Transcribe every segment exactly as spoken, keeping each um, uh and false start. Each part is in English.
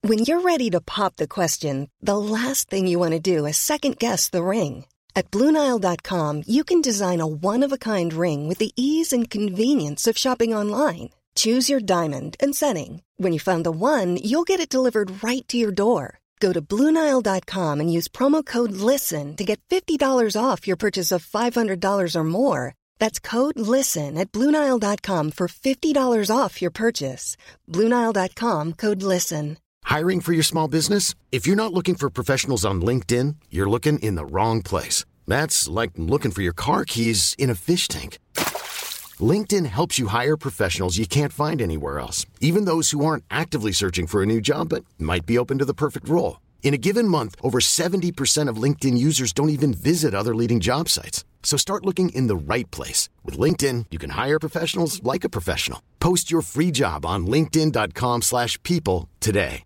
When you're ready to pop the question, the last thing you want to do is second-guess the ring. At Blue Nile dot com, you can design a one-of-a-kind ring with the ease and convenience of shopping online. Choose your diamond and setting. When you find the one, you'll get it delivered right to your door. Go to Blue Nile dot com and use promo code LISTEN to get fifty dollars off your purchase of five hundred dollars or more. That's code LISTEN at Blue Nile dot com for fifty dollars off your purchase. Blue Nile dot com, code LISTEN. Hiring for your small business? If you're not looking for professionals on LinkedIn, you're looking in the wrong place. That's like looking for your car keys in a fish tank. LinkedIn helps you hire professionals you can't find anywhere else, even those who aren't actively searching for a new job but might be open to the perfect role. In a given month, over seventy percent of LinkedIn users don't even visit other leading job sites. So start looking in the right place. With LinkedIn, you can hire professionals like a professional. Post your free job on linkedin dot com slash people today.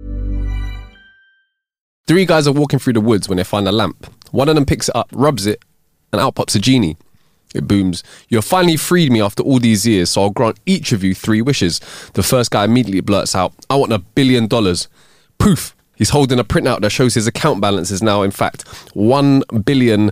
Three guys are walking through the woods when they find a lamp. One of them picks it up, rubs it, and out pops a genie. It booms. You have finally freed me after all these years, so I'll grant each of you three wishes. The first guy immediately blurts out, I want a billion dollars. Poof! He's holding a printout that shows his account balance is now, in fact, one billion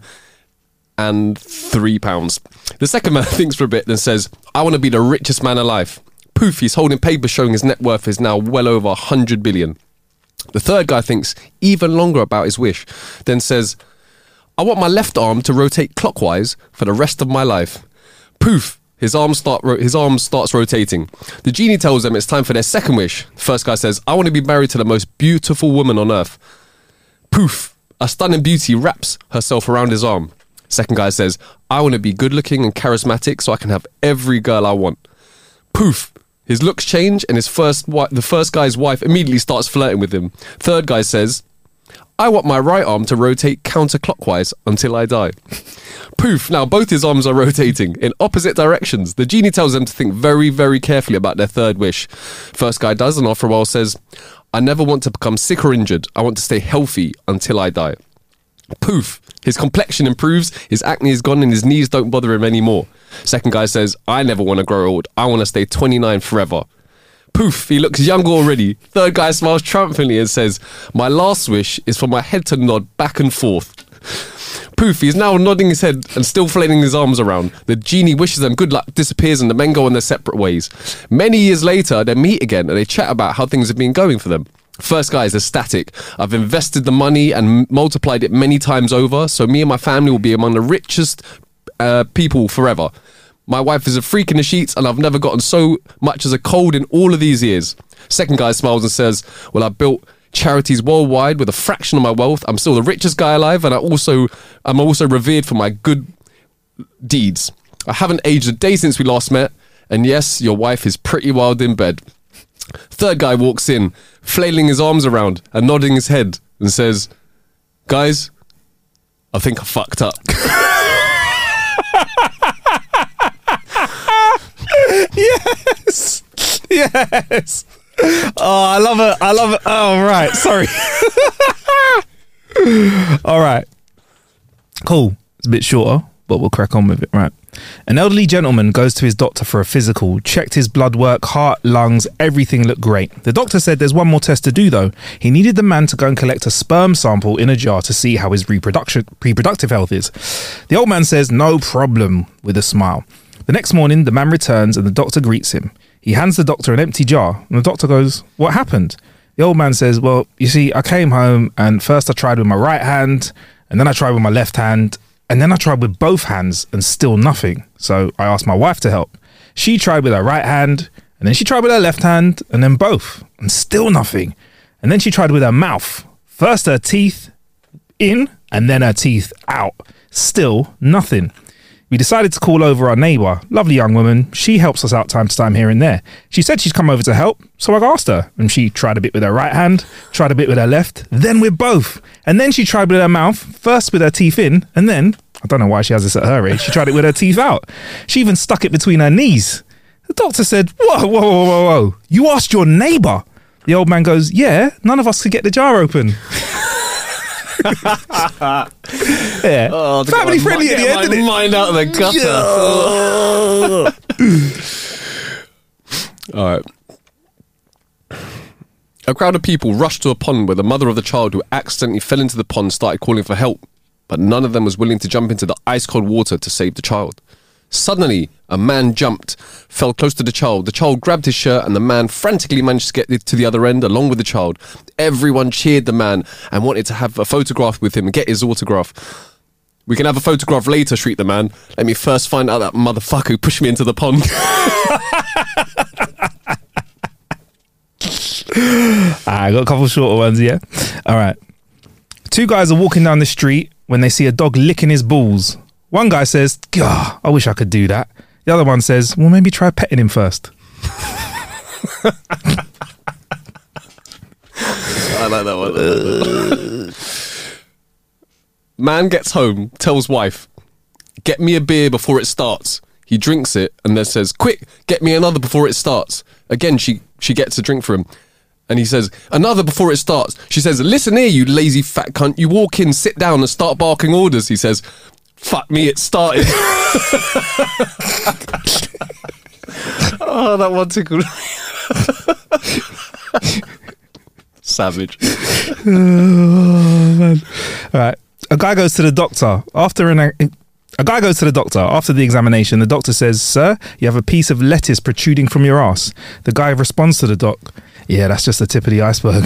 and three pounds. The second man thinks for a bit, then says, I want to be the richest man alive. Poof! He's holding papers showing his net worth is now well over one hundred billion. The third guy thinks even longer about his wish, then says, I want my left arm to rotate clockwise for the rest of my life. Poof! His arm, start ro- his arm starts rotating. The genie tells them it's time for their second wish. The first guy says, I want to be married to the most beautiful woman on earth. Poof! A stunning beauty wraps herself around his arm. Second guy says, I want to be good looking and charismatic so I can have every girl I want. Poof! His looks change and his first wi- the first guy's wife immediately starts flirting with him. Third guy says, I want my right arm to rotate counterclockwise until I die. Poof, now both his arms are rotating in opposite directions. The genie tells them to think very, very carefully about their third wish. First guy does, and after a while says, I never want to become sick or injured. I want to stay healthy until I die. Poof, his complexion improves, his acne is gone and his knees don't bother him anymore. Second guy says, I never want to grow old. I want to stay twenty-nine forever. Poof, he looks younger already. Third guy smiles triumphantly and says, my last wish is for my head to nod back and forth. Poof, he's now nodding his head and still flailing his arms around. The genie wishes them good luck, disappears, and the men go on their separate ways. Many years later, they meet again and they chat about how things have been going for them. First guy is ecstatic. I've invested the money and multiplied it many times over, so me and my family will be among the richest uh, people forever. My wife is a freak in the sheets and I've never gotten so much as a cold in all of these years. Second guy smiles and says, well, I built charities worldwide with a fraction of my wealth. I'm still the richest guy alive and I also, I'm also revered for my good deeds. I haven't aged a day since we last met, and yes, your wife is pretty wild in bed. Third guy walks in, flailing his arms around and nodding his head and says, guys, I think I fucked up. Yes. Yes. Oh, I love it. I love it. Oh, right. Sorry. All right. Cool. It's a bit shorter, but we'll crack on with it. Right. An elderly gentleman goes to his doctor for a physical, checked his blood work, heart, lungs, everything looked great. The doctor said there's one more test to do though. He needed the man to go and collect a sperm sample in a jar to see how his reproduction, reproductive health is. The old man says no problem with a smile. The next morning, the man returns and the doctor greets him. He hands the doctor an empty jar and the doctor goes, what happened? The old man says, well, you see, I came home and first I tried with my right hand and then I tried with my left hand. And then I tried with both hands and still nothing. So I asked my wife to help. She tried with her right hand and then she tried with her left hand and then both and still nothing. And then she tried with her mouth. First her teeth in and then her teeth out. Still nothing. We decided to call over our neighbour, lovely young woman. She helps us out time to time here and there. She said she'd come over to help, so I asked her. And she tried a bit with her right hand, tried a bit with her left, then with both. And then she tried with her mouth, first with her teeth in, and then, I don't know why she has this at her age, she tried it with her teeth out. She even stuck it between her knees. The doctor said, whoa, whoa, whoa, whoa, whoa. You asked your neighbour? The old man goes, yeah, none of us could get the jar open. Yeah. Oh, family friendly at the end, isn't it? Mind out of the gutter. All right. A crowd of people rushed to a pond where the mother of the child who accidentally fell into the pond started calling for help, but none of them was willing to jump into the ice-cold water to save the child. Suddenly, a man jumped, fell close to the child. The child grabbed his shirt and the man frantically managed to get it to the other end along with the child. Everyone cheered the man and wanted to have a photograph with him and get his autograph. We can have a photograph later, shrieked the man. Let me first find out that motherfucker who pushed me into the pond. I got a couple shorter ones, yeah? All right. Two guys are walking down the street when they see a dog licking his balls. One guy says, "Gah, I wish I could do that." The other one says, "Well, maybe try petting him first." I like that one. Man gets home, tells wife, "Get me a beer before it starts." He drinks it and then says, "Quick, get me another before it starts." Again, she, she gets a drink for him. And he says, "Another before it starts." She says, "Listen here, you lazy fat cunt. You walk in, sit down and start barking orders." He says, "Fuck me, it started." Oh, that one tickled. Savage. Oh, man. All right. A guy goes to the doctor after an... A guy goes to the doctor. After the examination, the doctor says, "Sir, you have a piece of lettuce protruding from your ass." The guy responds to the doc, "Yeah, that's just the tip of the iceberg."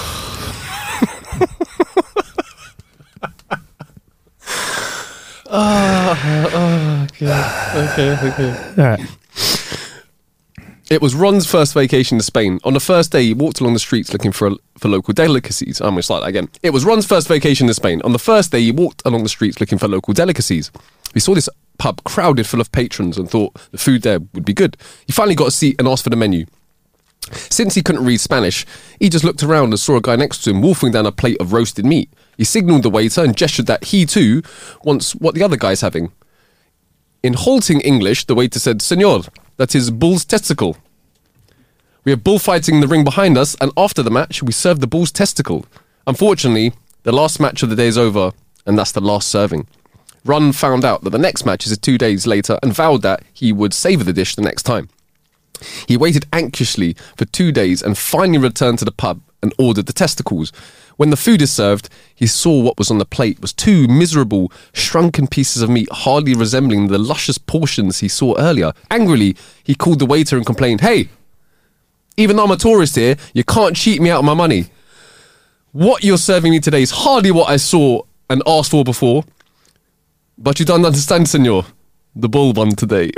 Oh, oh, okay. Okay, okay. All right. It was Ron's first vacation to Spain. On the first day, he walked along the streets looking for for local delicacies. I'm going to start that again. It was Ron's first vacation to Spain. On the first day, he walked along the streets looking for local delicacies. He saw this pub crowded full of patrons and thought the food there would be good. He finally got a seat and asked for the menu. Since he couldn't read Spanish, he just looked around and saw a guy next to him wolfing down a plate of roasted meat. He signalled the waiter and gestured that he too wants what the other guy's having. In halting English, the waiter said, "Señor, that is bull's testicle. We have bullfighting in the ring behind us, and after the match, we serve the bull's testicle. Unfortunately, the last match of the day is over, and that's the last serving." Ron found out that the next match is two days later and vowed that he would savour the dish the next time. He waited anxiously for two days and finally returned to the pub and ordered the testicles. When the food is served, he saw what was on the plate was two miserable, shrunken pieces of meat hardly resembling the luscious portions he saw earlier. Angrily, he called the waiter and complained, "Hey, even though I'm a tourist here, you can't cheat me out of my money. What you're serving me today is hardly what I saw and asked for before. But you don't understand, senor. The bull won today."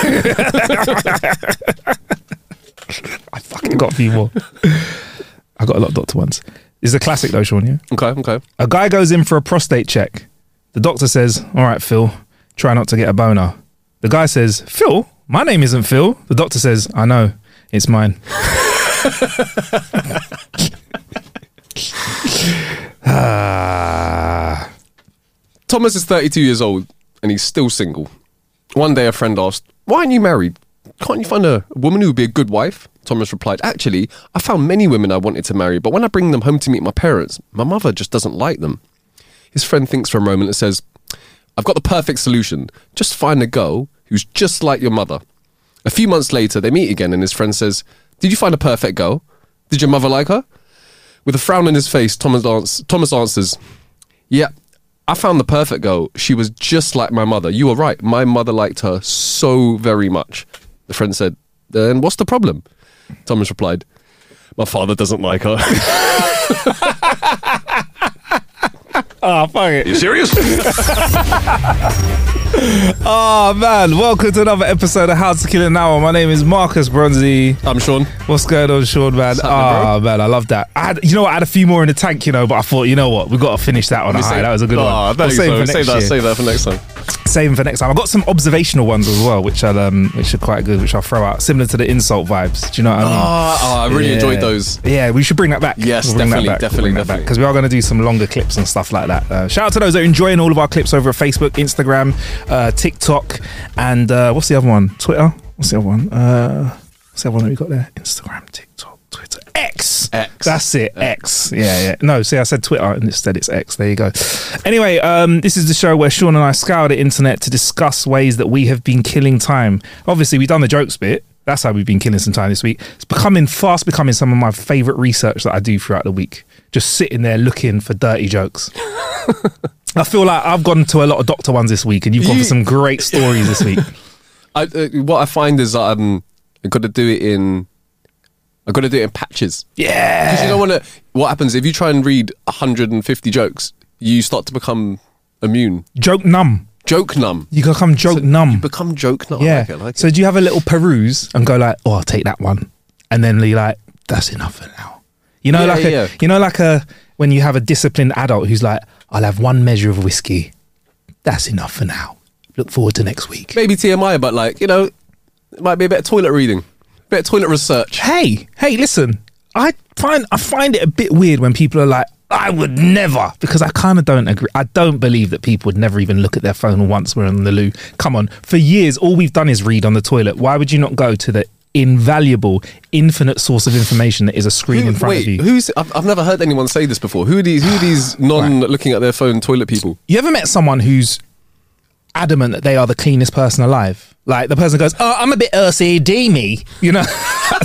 I fucking got a few more. I got a lot of doctor ones. This is a classic though, Sean, yeah? Okay, okay. A guy goes in for a prostate check. The doctor says, "All right, Phil, try not to get a boner." The guy says, "Phil? My name isn't Phil." The doctor says, "I know, it's mine." ah. Thomas is thirty-two years old and he's still single. One day a friend asked, "Why aren't you married? Can't you find a woman who would be a good wife?" Thomas replied, "Actually, I found many women I wanted to marry, but when I bring them home to meet my parents, my mother just doesn't like them." His friend thinks for a moment and says, "I've got the perfect solution. Just find a girl who's just like your mother." A few months later, they meet again and his friend says, "Did you find a perfect girl? Did your mother like her?" With a frown on his face, Thomas, ans- Thomas answers, "Yeah, I found the perfect girl. She was just like my mother. You were right. My mother liked her so very much." The friend said, "Then what's the problem?" Thomas replied, "My father doesn't like her." Oh, fuck it. You serious? Oh, man. Welcome to another episode of How to Kill an Hour. My name is Marcus Bronzy. I'm Sean. What's going on, Sean, man? Oh, man, I love that. I had, you know what? I had a few more in the tank, you know, but I thought, you know what? We've got to finish that on a high. That was a good oh, one. We'll save, so. for save, that, save that for next time. Save for next time. I've got some observational ones as well, which are, um, which are quite good, which I'll throw out. Similar to the insult vibes. Do you know what I mean? Oh, oh I really yeah. enjoyed those. Yeah, we should bring that back. Yes, we'll definitely, back. definitely, we'll definitely. Because we are going to do some longer clips and stuff like that. Uh, shout out to those that are enjoying all of our clips over at Facebook, Instagram, uh, TikTok, and uh, what's the other one? Twitter? What's the other one? Uh, what's the other one that we got there? Instagram, TikTok, Twitter, X. X. That's it, X. X. Yeah, yeah. No, see, I said Twitter and instead it's X. There you go. Anyway, um, this is the show where Sean and I scour the internet to discuss ways that we have been killing time. Obviously, we've done the jokes bit. That's how we've been killing some time this week. It's becoming fast becoming some of my favourite research that I do throughout the week. Just sitting there looking for dirty jokes. I feel like I've gone to a lot of doctor ones this week, and you've gone You- for some great stories this week. I, uh, what I find is um, I've got to do it in. I've got to do it in patches. Yeah. Because you don't want to. What happens if you try and read one hundred fifty jokes? You start to become immune. Joke numb. Joke numb. You become joke So numb. You become joke numb. I Yeah. like it, I like So it. do you have a little peruse and go like, oh, I'll take that one, and then you're like, that's enough for now. You know, Yeah, like a, yeah. you know, like a when you have a disciplined adult who's like, I'll have one measure of whiskey. That's enough for now. Look forward to next week. Maybe T M I, but like you know, it might be a bit of toilet reading, a bit of toilet research. Hey, hey, listen. I find I find it a bit weird when people are like, I would never, because I kind of don't agree. I don't believe that people would never even look at their phone once we're on the loo. Come on, for years, all we've done is read on the toilet. Why would you not go to the invaluable, infinite source of information that is a screen Who- in front wait, of you? who's? I've, I've never heard anyone say this before. Who are these? Who are these non-looking at their phone toilet people? You ever met someone who's adamant that they are the cleanest person alive? Like the person goes, "Oh, I'm a bit O C D, me," you know.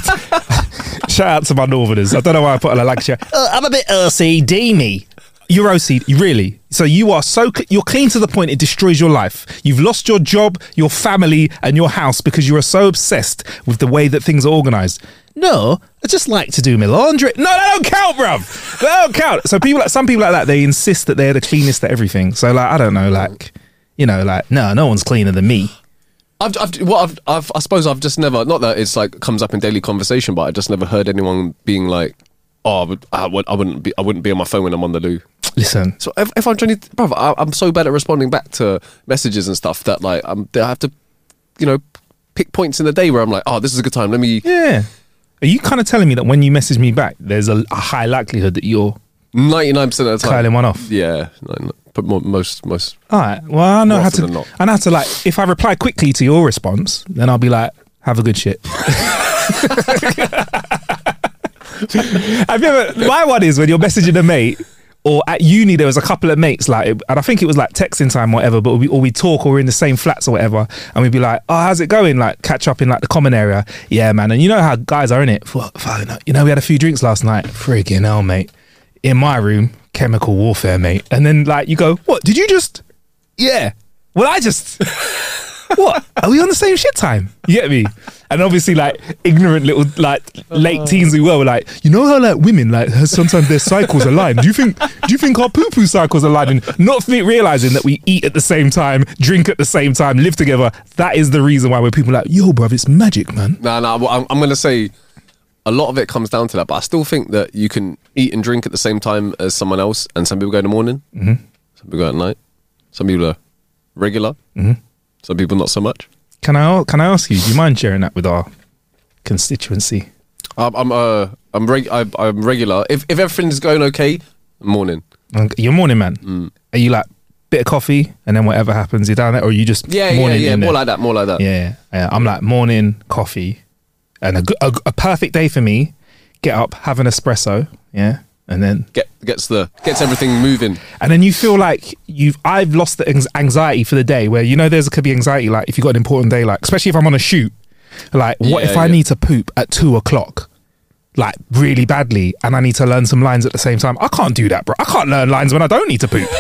Shout out to my Northerners. I don't know why I put it like that. Uh, I'm a bit O C D, me. You're O C D, really? So you are so cl- you're clean to the point it destroys your life. You've lost your job, your family, and your house because you are so obsessed with the way that things are organised. No, I just like to do my laundry. No, that don't count, bruv. That don't count. So people, like some people like that, they insist that they're the cleanest at everything. So like, I don't know, like, you know, like, no, no one's cleaner than me. I've, I've, what I've, I've, I suppose I've just never, not that it's like comes up in daily conversation, but I just never heard anyone being like, "Oh, I, would, I, would, I wouldn't be, I wouldn't be on my phone when I'm on the loo." Listen, So if, if I'm trying to, brother, I, I'm so bad at responding back to messages and stuff that like I'm, I have to, you know, pick points in the day where I'm like, "Oh, this is a good time. Let me." yeah. Are you kind of telling me that when you message me back, there's a, a high likelihood that you're ninety-nine percent of the time, curling one off? Yeah, no, no, but more, most, most. All right. Well, I know More how often to. than not. I know how to like. If I reply quickly to your response, then I'll be like, "Have a good shit." Have you ever? My one is when you're messaging a mate, or at uni there was a couple of mates like, and I think it was like texting time, or whatever. But we or we talk, or we're in the same flats or whatever, and we'd be like, "Oh, how's it going?" Like catch up in like the common area. Yeah, man. And you know how guys are in it. Fuck, fuck, you know, we had a few drinks last night. Friggin' hell, mate. In my room, chemical warfare, mate. And then like you go, what? Did you just? Yeah. Well, I just. What? Are we on the same shit time? You get me? And obviously, like ignorant little like late teens we were, were like, you know how like women like sometimes their cycles align. Do you think? Do you think our poo poo cycles align? And not f- realizing that we eat at the same time, drink at the same time, live together. That is the reason why we're people like, yo, bruv, it's magic, man. No, no, I'm, I'm going to say a lot of it comes down to that, but I still think that you can eat and drink at the same time as someone else, and some people go in the morning, mm-hmm. some people go at night, some people are regular, mm-hmm. some people not so much. Can I can I ask you? Do you mind sharing that with our constituency? I'm I'm uh, I'm, reg- I'm, I'm regular. If if everything's going okay, morning. You're a morning man. Mm. Are you like bit of coffee and then whatever happens, you're down there, or are you just Yeah, yeah, morning yeah. in More there? like that. More like that. Yeah, yeah. I'm like morning coffee, and a, good- a, a perfect day for me. Get up, have an espresso, yeah, and then Get gets the gets everything moving. and then you feel like you've. I've lost the anx- anxiety for the day. Where you know there's could be anxiety like if you have got an important day, like especially if I'm on a shoot. Like what Yeah, if I yeah. need to poop at two o'clock? Like really badly, and I need to learn some lines at the same time. I can't do that, bro. I can't learn lines when I don't need to poop.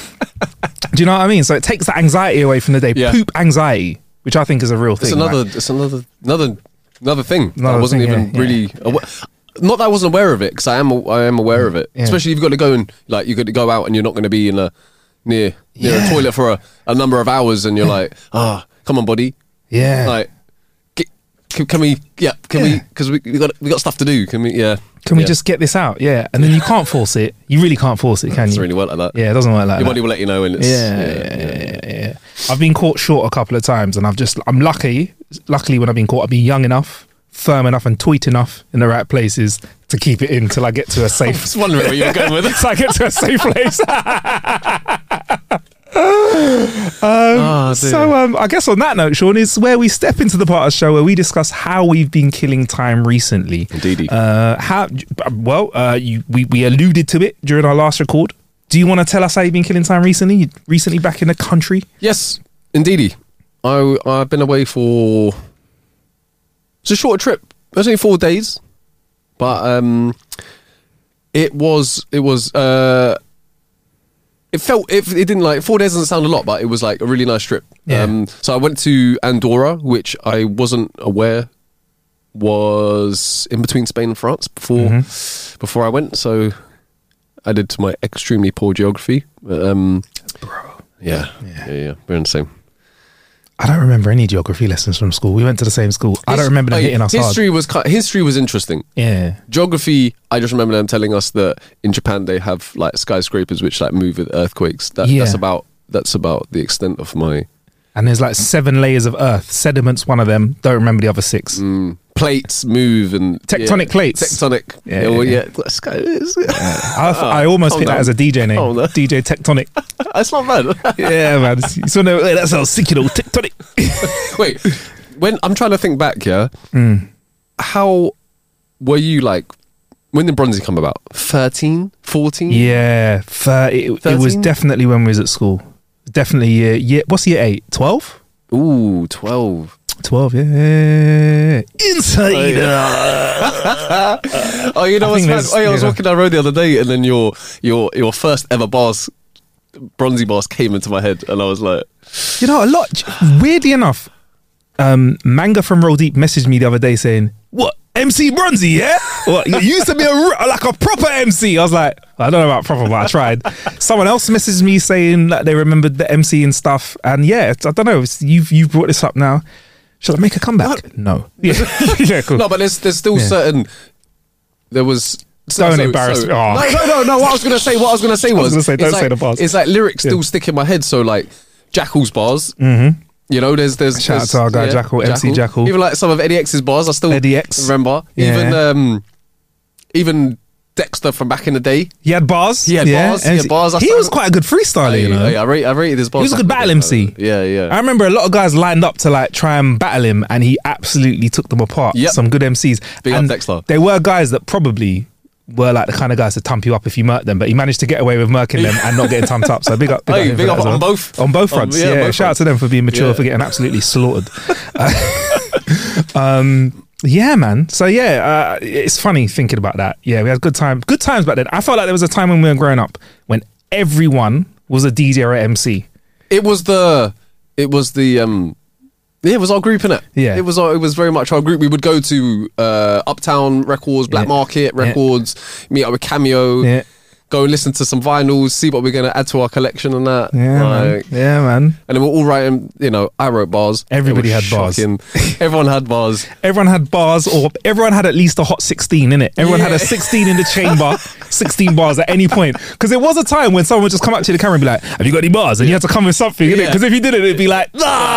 Do you know what I mean? So it takes the anxiety away from the day. Yeah. Poop anxiety, which I think is a real It's thing. another. like- It's another. Another. Another thing. Another I wasn't thing, even yeah, really. yeah. Aware. Not that I wasn't aware of it, because I am. I am aware of it. Yeah. Especially if you've got to go and like you've got to go out and you're not going to be in a near near Yeah. a toilet for a, a number of hours, and you're like, ah, come on, buddy. yeah. Like, get, can, can we? Yeah, can we? Yeah. Because we, we got we got stuff to do. Can we? Yeah. Can we Yeah. just get this out? Yeah. And then you can't force it. You really can't force it, can It's you? really well like that. Yeah, it doesn't work like Your that. body will let you know when it's. yeah, yeah, yeah, yeah, yeah. I've been caught short a couple of times, and I've just, I'm lucky, luckily when I've been caught, I've been young enough, firm enough, and tweet enough in the right places to keep it in till I get to a I safe, was wondering where you were going with it. till I get to a safe place. Oh, dear. So um, I guess on that note, Sean, is where we step into the part of the show where we discuss how we've been killing time recently. Indeedy. Uh, how? Well, uh, you, we we alluded to it during our last record. Do you want to tell us how you've been killing time recently? You recently back in the country? Yes, indeedy. I I've been away for It's a short trip. It was only four days, but um, it was it was uh, it felt it, it didn't like four days doesn't sound a lot, but it was like a really nice trip. Yeah. Um, so I went to Andorra, which I wasn't aware was in between Spain and France before Mm-hmm. before I went. So I did to my extremely poor geography. Um, Bro. yeah, Yeah. yeah, yeah, we're in the same. I don't remember any geography lessons from school. We went to the same school. I don't remember them His- hitting us history hard. was ki- history was interesting. Yeah. Geography, I just remember them telling us that in Japan they have like skyscrapers which like move with earthquakes. That, Yeah. That's about that's about the extent of my And there's like seven layers of earth. Sediment's one of them. Don't remember the other six. mm, plates move and Tectonic yeah, plates. Tectonic. Yeah, Yeah, well, yeah. yeah. Sky is- I, I almost calm picked that down. as a D J name. Calm down. D J Tectonic. That's not bad. Yeah, man. You sort of, that sounds sick, you know. Tectonic. Wait, when I'm trying to think back, yeah. Mm. How were you like? When did Bronzy come about? thirteen, fourteen? Yeah. Thir- it, it was thirteen? definitely when we was at school. Definitely year, year what's year eight? twelve? Ooh, twelve. twelve, yeah. Inside. Oh, you know I what's think mad? there's- Oh, yeah, I was yeah. walking down the road the other day, and then your your your first ever bars, Bronzy bars, came into my head, and I was like, You know, a lot. Weirdly enough, um, Manga from Roll Deep messaged me the other day saying, "What M C Bronzy? Yeah, what you used to be a r- like a proper M C." I was like, I don't know about proper, but I tried. Someone else messaged me saying that they remembered the M C and stuff, and yeah, it's, I don't know. It's, you've you've brought this up now. Should I make a comeback? No. Yeah, yeah, cool. no, but there's there's still Yeah. certain. There was. So, Don't so- embarrass so- me. Oh. No, no, no, no. What I was gonna say, what I was gonna say was, gonna say, it's don't like, say the bars. It's like lyrics Yeah. still stick in my head. So like Jackal's bars. Mm-hmm. You know, there's there's Shout out there's- to our guy Jackal, M C Jackal. Even like some of Eddie X's bars, I still Eddie X. remember. Yeah. Even um, even Dexter from back in the day. He had bars. He had bars, he M had C bars. I He started- was quite a good freestyler, you know. I, I, rate, I rated his bars. He was a back good in the battle day. M C. Yeah, yeah. I remember a lot of guys lined up to like try and battle him, and he absolutely took them apart. Yep. Some good M Cs. Big up and Dexter. There were guys that probably were like the kind of guys to thump you up if you murked them, but he managed to get away with murking them and not getting thumped up. So big up, big Hey, up, him big for up that as on well. both. on both On- fronts. yeah, yeah, both shout out fronts. to them for being mature, Yeah. for getting absolutely slaughtered. um, yeah, man. So yeah, uh, it's funny thinking about that. Yeah, we had good time, good times back then. I felt like there was a time when we were growing up when everyone was a D J or a M C. It was the, it was the, um, yeah, it was our group, innit? Yeah. It was our, it was very much our group. We would go to uh, Uptown Records, Black Yeah. Market Yeah. Records, meet up with Cameo, Yeah. go and listen to some vinyls, see what we're going to add to our collection and that. Yeah, man. Like, Yeah, man. and then we're all writing, you know, I wrote bars. Everybody It was had bars. shocking. Everyone had bars. Everyone had bars, or everyone had at least a hot sixteen in it. Everyone had Yeah. a sixteen in the chamber, sixteen bars at any point. Because there was a time when someone would just come up to the camera and be like, "Have you got any bars?" And you had to come with something, innit? Yeah. Because if you didn't, it'd be like,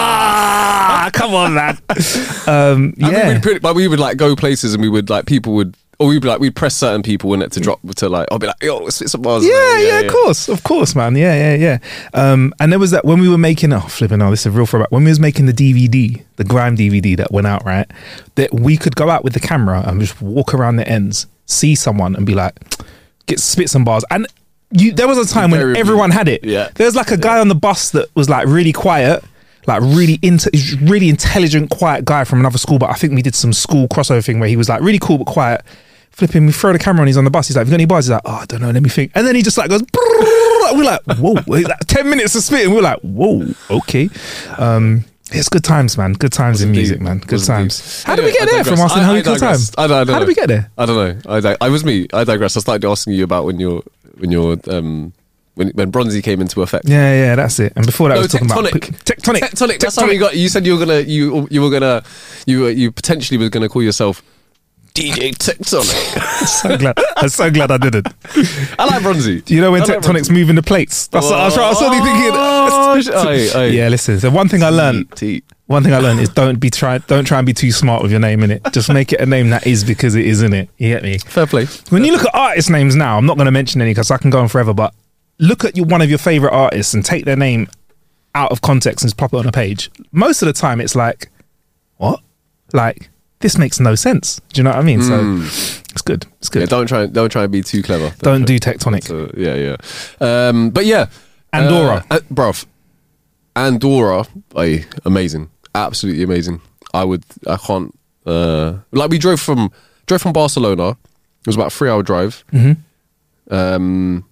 "Ah, come on, man." Um, I mean, yeah, we'd put, but we would like go places and we would like people would, or we'd be like we'd press certain people in it to drop to like I'll be like yo spit some bars. yeah, yeah, of course, of course, man. Yeah, yeah, yeah. Um, and there was that when we were making, oh, flipping, oh, this is a real throwback. When we was making the D V D, the Grime D V D that went out, right? That we could go out with the camera and just walk around the ends, see someone, and be like, get spit some bars. And you, there was a time when Very- everyone had it. Yeah. There's like a guy on the bus that was like really quiet. Like really into, really intelligent, quiet guy from another school. But I think we did some school crossover thing where he was like really cool but quiet. Flipping, we throw the camera on, he's on the bus. He's like, "Have you got any bars?" He's like, "Oh, I don't know, let me think." And then he just like goes, brrrr. We're like, "Whoa!" He's like, ten minutes of spitting. We're like, "Whoa, okay." Um, it's good times, man. Good times in Wasn't music, deep. man. Good Wasn't times. deep. How did we Anyway, get I there from digress. asking I- how I we good digress. time? I don't, I don't How know. did we get there? I don't know. I, dig- I was me. I digress. I started asking you about when you're when you're um when when Bronzy came into effect. Yeah, yeah, that's it. And before that, I No, was talking tectonic. about tectonic. Tectonic. That's how you got. You said you were gonna. You you were gonna. You were- you potentially were gonna call yourself D J Tectonic. So glad. I'm so glad I didn't. I like Bronzy. Do you know when I like Tectonic's Bronzy. moving the plates? That's what I was, I was suddenly Oh, sh- thinking. aye, aye. Yeah, listen. So one thing I learned. Teat. One thing I learned is don't be try don't try and be too smart with your name in it. Just make it a name that is because it is in it. You get me? Fair play. When you look at artist names now, I'm not going to mention any because I can go on forever. But look at your, one of your favorite artists and take their name out of context and just pop it on a page. Most of the time, it's like, what? Like this makes no sense. Do you know what I mean? So it's good. It's good. Yeah, don't try. Don't try and be too clever. Don't try- do Tectonic. So, yeah, yeah. Um, but yeah, Andorra. uh, uh, bruv. Andorra, like, amazing, absolutely amazing. I would, I can't Uh, like we drove from drove from Barcelona. It was about a three hour drive. Mm-hmm. Um,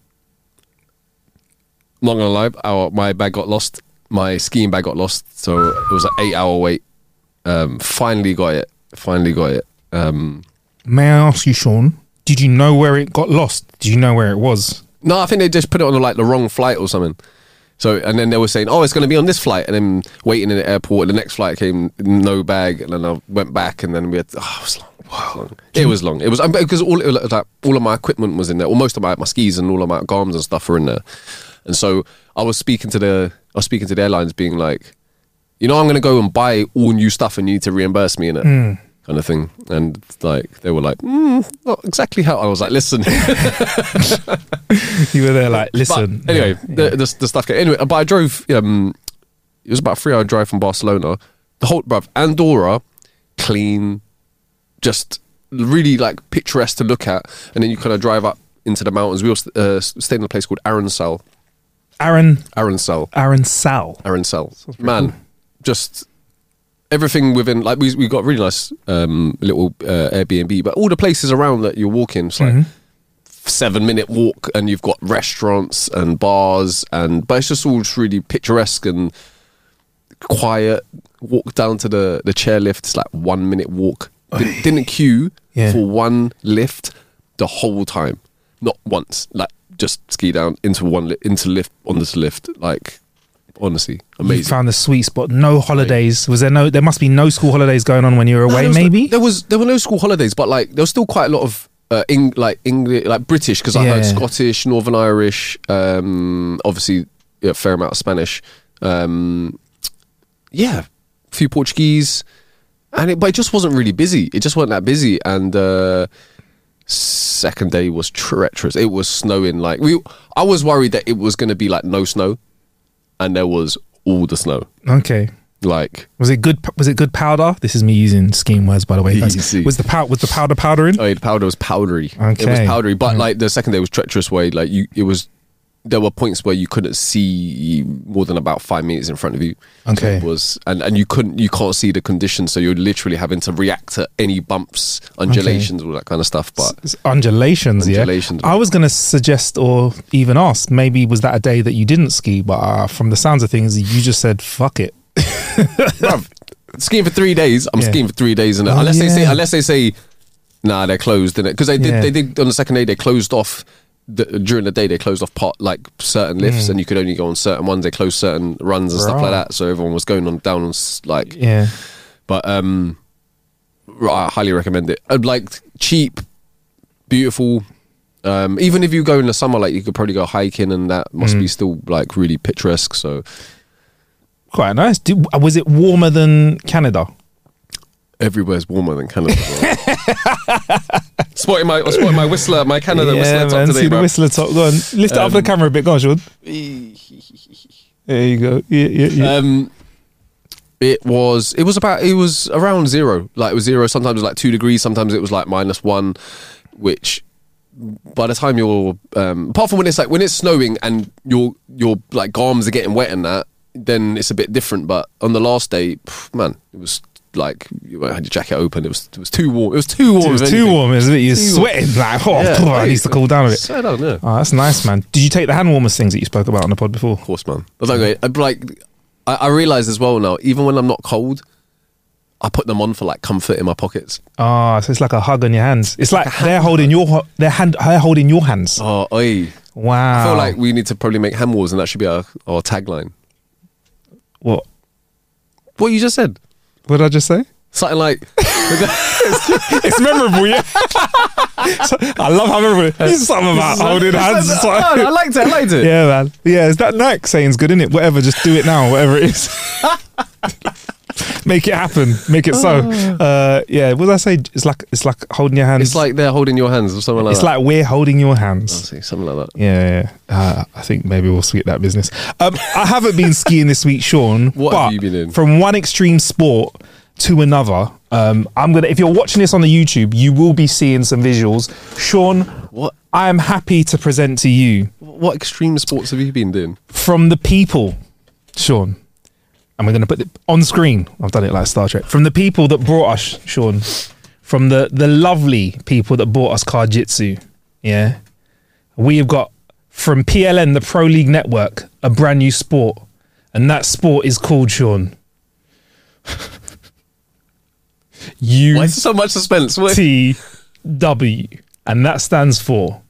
not gonna lie, our my bag got lost. My skiing bag got lost, so it was an eight hour wait. Um, finally got it. Finally got it. Um, May I ask you, Sean? Did you know where it got lost? Did you know where it was? no, I think they just put it on like the wrong flight or something. So and then they were saying, "Oh, it's going to be on this flight," and then waiting in the airport. The next flight came, no bag, and then I went back, and then we had. Oh, it was long. It was long. It was long. It was because all it was like all of my equipment was in there, or most of my my skis and all of my garms and stuff were in there. And so I was speaking to the I was speaking to the airlines, being like, you know, I'm going to go and buy all new stuff, and you need to reimburse me in it, Mm. kind of thing. And like they were like, mm, not exactly how. I was like, listen. You were there like, listen. But anyway, yeah, the, yeah. the the stuff. Came. Anyway, but I drove. Um, it was about a three hour drive from Barcelona. The whole, bruv, Andorra, clean, just really like picturesque to look at, and then you kind of drive up into the mountains. We also uh, stayed in a place called Aronsal. Aaron, Aronsal. Aaron Sal. Aronsal. Man, cool. just everything within. Like we we got a really nice um, little uh, Airbnb, but all the places around that you're walking, it's like. Mm-hmm. Seven minute walk, and you've got restaurants and bars, and but it's just all just really picturesque and quiet. Walk down to the the chairlift. It's like one minute walk. Didn't, didn't queue Yeah. for one lift the whole time, not once. Like just ski down into one li- into lift on this lift. Like honestly, You amazing. found the sweet spot. No holidays. Was there no? There must be no school holidays going on when you were No, away. there was no- maybe. there was there were no school holidays, but like there was still quite a lot of uh, Eng- like English, like British, because I Yeah. heard Scottish, Northern Irish, um, obviously yeah, a fair amount of Spanish, um, yeah, a few Portuguese, and it, but it just wasn't really busy. It just wasn't that busy, and uh, second day was treacherous. It was snowing. Like we, I was worried that it was going to be like no snow, and there was all the snow. Okay. Like. Was it good? Was it good powder? This is me using skiing words, by the way. guys. Easy. Was the pow- Was the powder powdering? Oh, the powder was powdery. It was Okay. powdery, but Mm. like the second day was treacherous. Way like you, it was. There were points where you couldn't see more than about five meters in front of you. So Okay. it was and and you couldn't, you can't see the conditions, so you're literally having to react to any bumps, undulations, all that kind of stuff. But It's undulations, Undulations. yeah. I was going to suggest or even ask, maybe was that a day that you didn't ski? But uh, from the sounds of things, you just said, fuck it. bruv, skiing for three days. I'm Yeah. skiing for three days, and Oh, unless they say, yeah. unless they say, nah, they're closed, in it because they did, Yeah. they did on the second day. They closed off the, during the day. They closed off part like certain lifts, Mm. and you could only go on certain ones. They closed certain runs and stuff like Right. that. So everyone was going on down on s- like, Yeah. but um, right, I highly recommend it. Uh, Like cheap, beautiful. Um, even if you go in the summer, like you could probably go hiking, and that must Mm. be still like really picturesque. So Quite nice. Did, was it warmer than Canada? everywhere's warmer than Canada. Spotting my, I'm spotting my Whistler, my Canada Whistler top man. today, See the bro. Whistler top. Go on. Lift it up Um, the camera a bit. Go on, Sean. There you go. Yeah, yeah, yeah. Um, it was, it was about, it was around zero. Like it was zero. Sometimes it was like two degrees. Sometimes it was like minus one, which by the time you're, um, apart from when it's like when it's snowing and your your like arms are getting wet and that, then it's a bit different. But on the last day, pff, man, it was like you had your jacket open. It was it was too warm. It was too warm. it was if too anything. warm, isn't it? You're Too warm. sweating like, oh, Yeah, oh, it mate. needs to cool down a bit. Sweat on, yeah. Oh, that's nice, man. Did you take the hand warmers things that you spoke about on the pod before? Of course, man. I was like, I'd be like, I, I realize as well now, even when I'm not cold, I put them on for like comfort in my pockets. Oh, so it's like a hug on your hands. It's like they're holding your ho- their hand. They're holding your hands. Oh, oi. Wow. I feel like we need to probably make hand wars, and that should be our, our tagline. what? What you just said. What did I just say? Something like, It's memorable, yeah. So, I love how memorable. It's something about holding hands. It's like- I liked it, I liked it. yeah, man. Yeah, is that Nike saying's good, isn't it? Whatever, just do it now. Whatever it is. Make it happen. Make it so. Uh, yeah. What did I say? It's like it's like holding your hands. It's like they're holding your hands or something like it's that. like we're holding your I'll hands. see, something like that. Yeah, yeah. Uh, I think maybe we'll skip that business. Um, I haven't been skiing this week, Sean. What but have you been in? From one extreme sport to another. Um, I'm gonna. If you're watching this on the YouTube, you will be seeing some visuals. Sean, What I am happy to present to you what extreme sports have you been doing? from the people, Sean. and we're going to put it on screen. I've done it like Star Trek. From the people that brought us, Sean, from the, the lovely people that brought us Kajitsu, yeah, we have got from P L N, the Pro League Network, a brand new sport, and that sport is called, Sean, U Why is there so much suspense? What? T W, and that stands for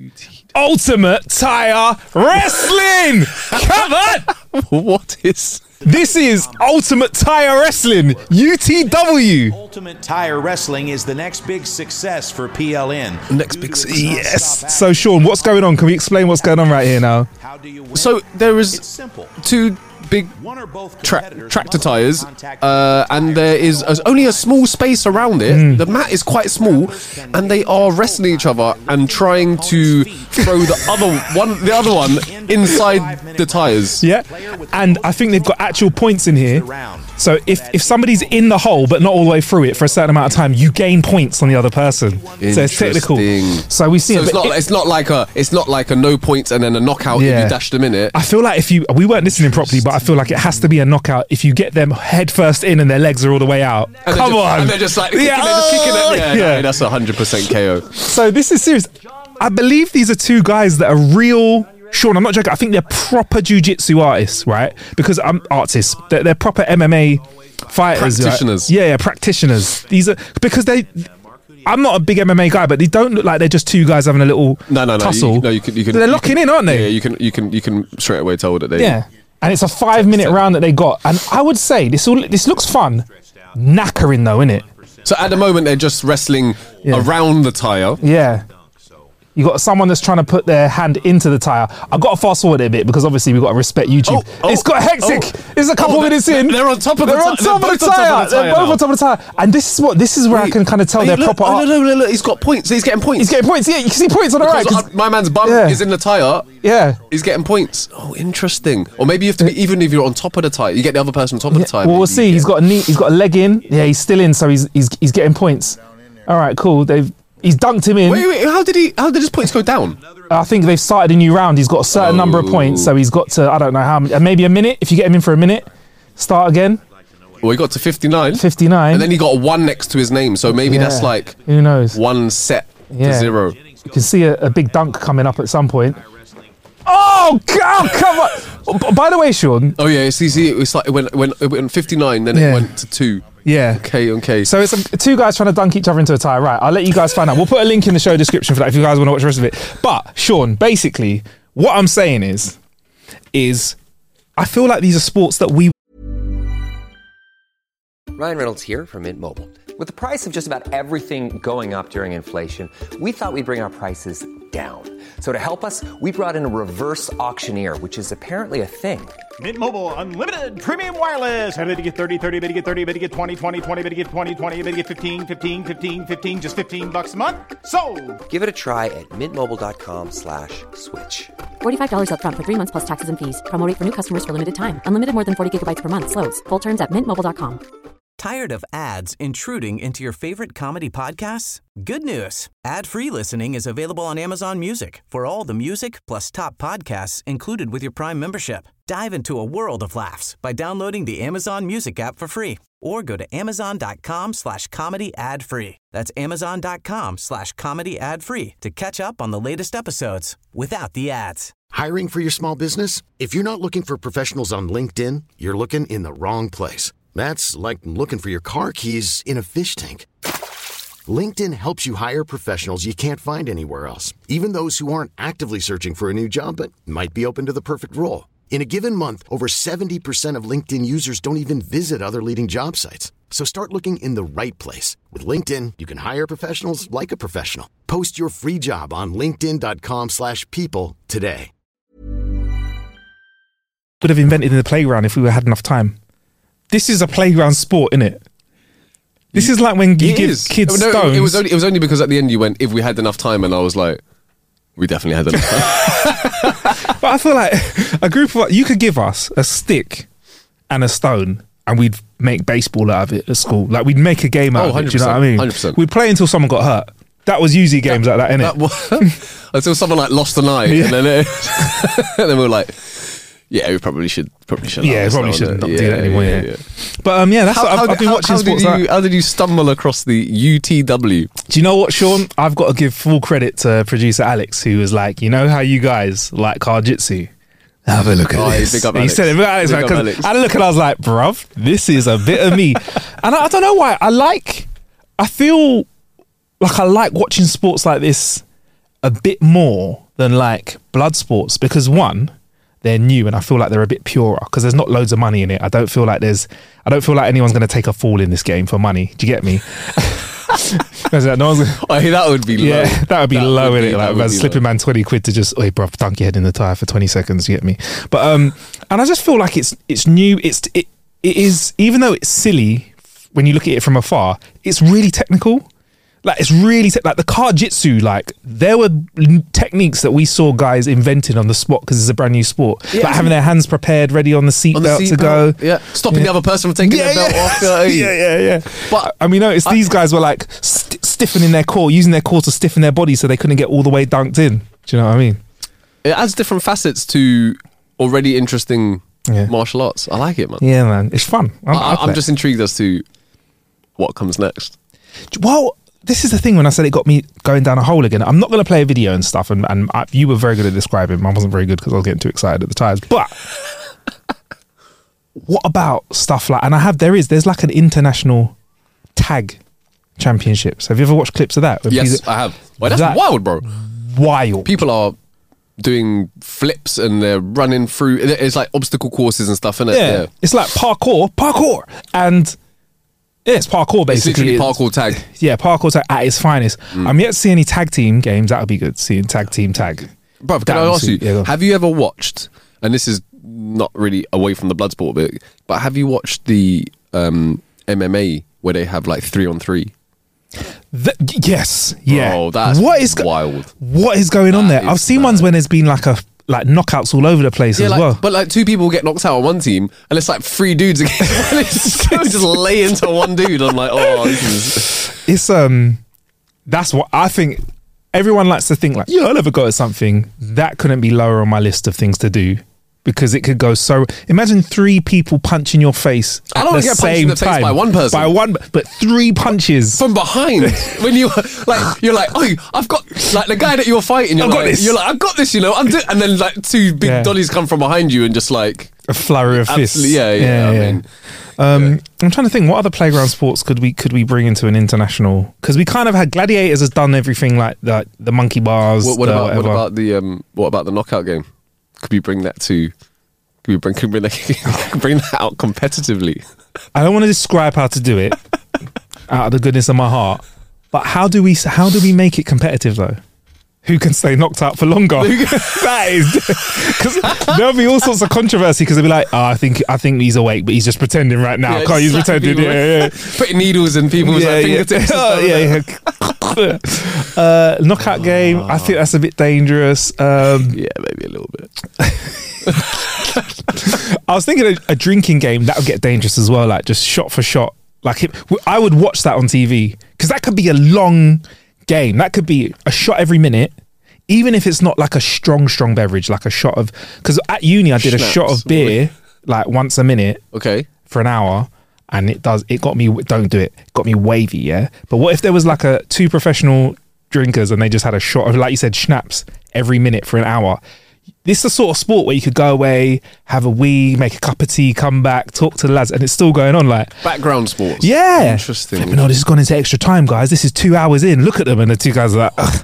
Ultimate Tire Wrestling. Come on. What is... This is Ultimate Tire Wrestling, U T W. Ultimate Tire Wrestling is the next big success for P L N. Next big success. Yes. So, Sean, what's going on? Can we explain what's going on right here now? How do you win? So there is It's simple. two big One or both tra- competitors tractor must tires, contact uh, the and there is a, only a small space around it. Hmm. The mat is quite small, and they are wrestling each other and trying to throw the other one, the other one, inside the tires. Yeah. And I think they've got actual points in here. So if, if somebody's in the hole but not all the way through it for a certain amount of time, you gain points on the other person. So it's technical. Interesting. So we see So it. it's but not. it- It's not like a. It's not like a no points and then a knockout if Yeah. you dash them in it. I feel like if you, we weren't listening properly, but I feel like it has to be a knockout if you get them head first in and their legs are all the way out. And they're Come just, on. And they're just like kicking, Yeah. they're just kicking it. Yeah, Yeah. no, that's a hundred percent K O. So this is serious. I believe these are two guys that are real. Sean, I'm not joking. I think they're proper jiu-jitsu artists, right? Because I'm artists. They're, they're proper M M A fighters. right? Practitioners. Yeah, yeah, practitioners. These are because they. I'm not a big M M A guy, but they don't look like they're just two guys having a little No, no, no. tussle. You, no, you can. You can. They're you locking can- in, aren't they? Yeah, you can. You can. You can straight away tell that they. Yeah. And it's a five minute round that they got. And I would say this all this looks fun. Knackering though, innit? So at the moment they're just wrestling Yeah. around the tire. Yeah. You got someone that's trying to put their hand into the tire. I've got to fast forward it a bit because obviously we've got to respect YouTube. Oh, oh, it's got hectic. oh. it's a couple Oh, minutes they're- in. they're on top of the They're ti- on they're top of both the on top of tire. the They're tire both now. on top of the tire. And this is what this is where I can kind of tell Hey, they're look, proper oh, art. no, no, no, look, he's got points. He's getting points. He's getting points. Yeah, you can see points on the right. Because, 'cause- uh, my man's bum Yeah. is in the tire. yeah. He's getting points. Oh, interesting. Or maybe you have to be, even if you're on top of the tire, you get the other person on top of the tire. Well, we'll maybe see. you He's get- got a knee. He's got a leg in. Yeah, he's still in, so he's he's he's getting points. All right, cool. They've he's dunked him in. Wait, wait. How did he? How did his points go down? I think they've started a new round. He's got a certain number of points, so he's got to, I don't know how many, maybe a minute. If you get him in for a minute, start again. Well, he got to fifty-nine. fifty-nine. And then he got a one next to his name. So maybe Yeah. that's like Who knows? one set Yeah. to zero. You can see a, a big dunk coming up at some point. Oh, God, come on. Oh, b- by the way, Sean. Oh yeah, see, see, it's like it went, when it went fifty-nine, then Yeah. it went to two. Yeah. Okay, okay. So it's a, two guys trying to dunk each other into a tire. Right, I'll let you guys find out. We'll put a link in the show description for that if you guys want to watch the rest of it. But, Sean, basically, what I'm saying is, is I feel like these are sports that we Ryan Reynolds here from Mint Mobile. With the price of just about everything going up during inflation, we thought we'd bring our prices down. So to help us, we brought in a reverse auctioneer, which is apparently a thing. Mint Mobile Unlimited Premium Wireless. How to get thirty, thirty, bit to get thirty, bit to get twenty, twenty, twenty, bit to get twenty, twenty, bit to get fifteen, fifteen, fifteen, fifteen, just fifteen bucks a month? Sold! Give it a try at mintmobile.com slash switch. forty-five dollars up front for three months plus taxes and fees. Promo rate for new customers for limited time. Unlimited more than forty gigabytes per month. Slows full terms at mint mobile dot com. Tired of ads intruding into your favorite comedy podcasts? Good news. Ad-free listening is available on Amazon Music for all the music plus top podcasts included with your Prime membership. Dive into a world of laughs by downloading the Amazon Music app for free or go to amazon.com slash comedy ad free. That's amazon.com slash comedy ad free to catch up on the latest episodes without the ads. Hiring for your small business? If you're not looking for professionals on LinkedIn, you're looking in the wrong place. That's like looking for your car keys in a fish tank. LinkedIn helps you hire professionals you can't find anywhere else, even those who aren't actively searching for a new job but might be open to the perfect role. In a given month, over seventy percent of LinkedIn users don't even visit other leading job sites. So start looking in the right place. With LinkedIn, you can hire professionals like a professional. Post your free job on linkedin.com slash people today. would have invented in the playground if we had enough time. This is a playground sport, innit? This is like when you It give is. kids No, stones. It was only it was only because at the end you went, if we had enough time, and I was like, we definitely had enough time. But I feel like a group of you could give us a stick and a stone, and we'd make baseball out of it at school. Like we'd make a game out Oh, of it. Do you know what I one mean? hundred percent. We'd play until someone got hurt. That was usually games like that, innit? That was, until someone like lost an eye, Yeah. and then it, and then we were like, Yeah, we probably should. Probably should. Yeah, probably should not do that anymore. Yeah, yeah. But um, yeah, that's how, what I've, how, I've been how, watching how sports. Did you, like, how did you stumble across the U T W? do you know what, Sean? I've got to give full credit to producer Alex, who was like, you know how you guys like car jitsu? Have a look at Oh, this. big up He Alex. said it, big up Alex, Big man, up 'cause Alex. I had a look and I was like, bruv, this is a bit of me. And I, I don't know why. I like, I feel like I like watching sports like this a bit more than like blood sports because one, they're new and I feel like they're a bit purer because there's not loads of money in it. I don't feel like there's, I don't feel like anyone's going to take a fall in this game for money. Do you get me? no one's gonna, Oh, that would be low. yeah, that would be That low would in be- it. that Like, would man, be slipping low. man twenty quid to just, hey, bro, dunk your head in the tire for twenty seconds. You get me? But um, and I just feel like it's it's new. It's it it is even though it's silly when you look at it from afar, it's really technical. Like it's really te- like the car jitsu. Like there were n- techniques that we saw guys inventing on the spot because it's a brand new sport. Yeah. Like having their hands prepared, ready on the seat On the belt to seat go. belt, yeah, stopping Yeah. the other person from taking Yeah, their belt yeah. off. uh, yeah, yeah, yeah. But and we noticed I- these guys were like st- stiffening their core, using their core to stiffen their body so they couldn't get all the way dunked in. Do you know what I mean? It adds different facets to already interesting Yeah. martial arts. I like it, man. Yeah, man, it's fun. I'm, I, I play I'm it. just intrigued as to what comes next. Well, this is the thing when I said it got me going down a hole again. I'm not going to play a video and stuff, and, and I, you were very good at describing. I wasn't very good because I was getting too excited at the times. But what about stuff like, and I have, there is, there's like an international tag championships. Have you ever watched clips of that? Where Yes, people- I have. Well, that's That- wild, bro. Wild. People are doing flips and they're running through. It's like obstacle courses and stuff, isn't it? Yeah. It's like parkour, parkour. And yeah, it's parkour It's basically. literally parkour tag. Yeah, parkour tag at its finest. I'm yet to see any tag team games. That would be good. Seeing tag team tag. Bro, can That I would be ask you, sweet. Yeah, go on. have you ever watched, and this is not really away from the blood sport bit, but have you watched the um, M M A where they have like three on three? Th- yes, yeah. Oh, that's what is go- wild. What is going on That there? I've is seen ones mad. when there's been like a like knockouts all over the place Yeah, as like, well. but like two people get knocked out on one team, and it's like three dudes against one. It's just, just lay into one dude. I'm like, oh, this is. It's um, that's what I think. Everyone likes to think like, yeah, I'll never go to something that couldn't be lower on my list of things to do because it could go so. Imagine three people punching your face I at don't the wanna get punched in same the face time by one person. by one, but three punches. From behind, when you like, you're like, oh, I've got like the guy that you're fighting. You're I've got like, this. You're like, I've got this, you know. I'm do-, and then like two big Yeah. dollies come from behind you and just like, A flurry of fists. absolutely, yeah, yeah. I mean, Um, I'm trying to think what other playground sports could we could we bring into an international? Because we kind of had Gladiators has done everything like the the monkey bars. what, what the about what whatever. about the um, what about the knockout game? Could we bring that to? Could we bring could we bring that, bring that out competitively? I don't want to describe how to do it out of the goodness of my heart, but how do we how do we make it competitive though? Who can stay knocked out for longer? That is because there'll be all sorts of controversy because they'll be like, oh, I think I think he's awake, but he's just pretending right now. Yeah, Can't he's just slapping pretending? people, Yeah, yeah. Putting needles in people's like, fingertips. and Oh, stuff. yeah, yeah. uh, knockout game. I think that's a bit dangerous. Um, Yeah, maybe a little bit. I was thinking a, a drinking game that would get dangerous as well, like just shot for shot. Like it, I would watch that on T V because that could be a long game. That could be a shot every minute, even if it's not like a strong, strong beverage, like a shot of. Because at uni, I did a Schnapps. shot of beer like once a minute Okay. for an hour, and it does. It got me. Don't do it. It got me wavy. Yeah. But what if there was like a two professional drinkers and they just had a shot of, like you said, schnapps every minute for an hour? This is the sort of sport where you could go away, have a wee, make a cup of tea, come back, talk to the lads, and it's still going on. Like, Background sports. yeah, Interesting. Flipping, oh, this has gone into extra time, guys. This is two hours in. Look at them, and the two guys are like, ugh.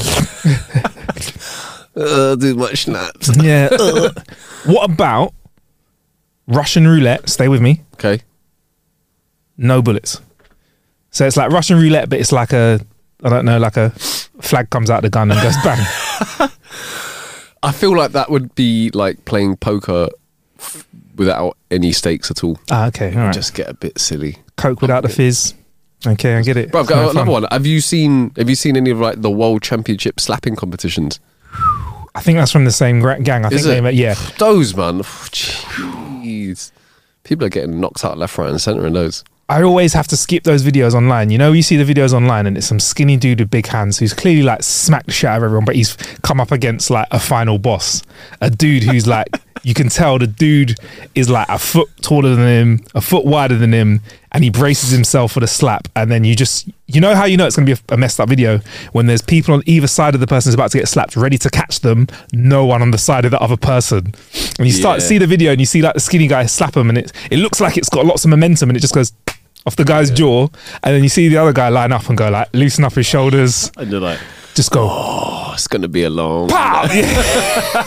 Uh, too much snaps. yeah. ugh. What about Russian roulette? Stay with me. Okay. No bullets. So it's like Russian roulette, but it's like a, I don't know, like a flag comes out the gun and goes bang. I feel like that would be like playing poker f- without any stakes at all. Ah, okay, all right. Just get a bit silly. Coke without the fizz. Okay, I get it. Bro, I've got No, another fun. one. Have you seen? Have you seen any of like the world championship slapping competitions? I think that's from the same gra- gang. I Is think it? they, yeah. Those man, jeez, people are getting knocked out left, right, and centre in those. I always have to skip those videos online. You know, you see the videos online and it's some skinny dude with big hands who's clearly like smacked the shit out of everyone, but he's come up against like a final boss, a dude who's like you can tell the dude is like a foot taller than him, a foot wider than him, and he braces himself for the slap. And then you just, you know how you know it's going to be a, a messed up video? When there's people on either side of the person who's about to get slapped, ready to catch them, no one on the side of the other person. And you start Yeah. to see the video and you see like the skinny guy slap him, and it, it looks like it's got lots of momentum, and it just goes off the guy's jaw. And then you see the other guy line up and go like, loosen up his shoulders. And you're like, Just go, oh, it's going to be a long... pow! Yeah.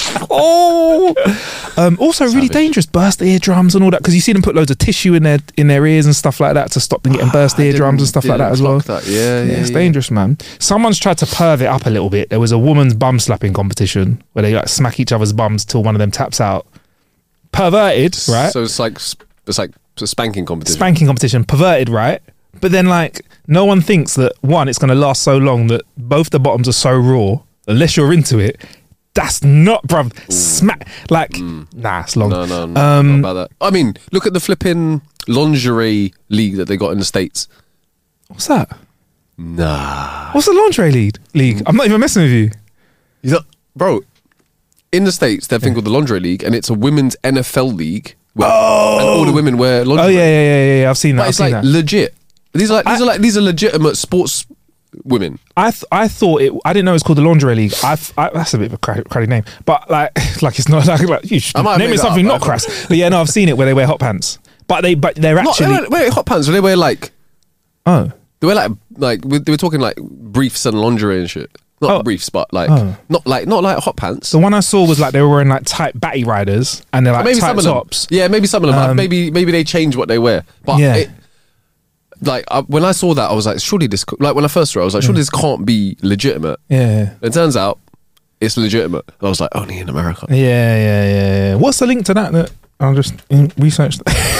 Oh! Um, also, really dangerous, burst eardrums and all that, because you see them put loads of tissue in their in their ears and stuff like that to stop them getting burst I eardrums and didn't- stuff like didn't that as well. clock that. Yeah, yeah, it's yeah. dangerous, man. Someone's tried to perv it up a little bit. There was a woman's bum slapping competition where they like smack each other's bums till one of them taps out. Perverted, right? So it's like it's like a spanking competition. Spanking competition, perverted, right? But then, like, no one thinks that, one, it's going to last so long that both the bottoms are so raw, unless you're into it, that's not, bruv, smack, like, nah, it's long. No, no, no, Um, not about that. I mean, look at the flipping lingerie league that they got in the States. What's that? Nah. What's the lingerie league? League? I'm not even messing with you. You know, bro, in the States, they have a thing called the lingerie league, and it's a women's N F L league. Where, Oh! And all the women wear lingerie. Oh, yeah, yeah, yeah, yeah, yeah. I've seen that. But I've it's seen like that. legit. These are like these I- are like these are legitimate sports women. I th- I thought it. I didn't know it was called the lingerie league. I've, I that's a bit of a cra- cruddy name, but like like it's not like, like you should I might have name made it that something up, not but- crass. But yeah, no, I've seen it where they wear hot pants, but they but they're Not, actually they wear, wear hot pants. They wear like oh they wear like like we, they were talking like briefs and lingerie and shit. Not Oh. briefs, but like Oh. not like not like hot pants. the one I saw was like they were wearing like tight batty riders and they're like maybe tight some of them. tops. Yeah, maybe some of them. Um, maybe maybe they change what they wear. But Yeah. it, like I, when I saw that, I was like, surely this. Like when I first saw it, I was like, surely this can't be legitimate. Yeah. It turns out it's legitimate. I was like, only in America. Yeah, yeah, yeah, yeah. What's the link to that? That I'll just mm, research.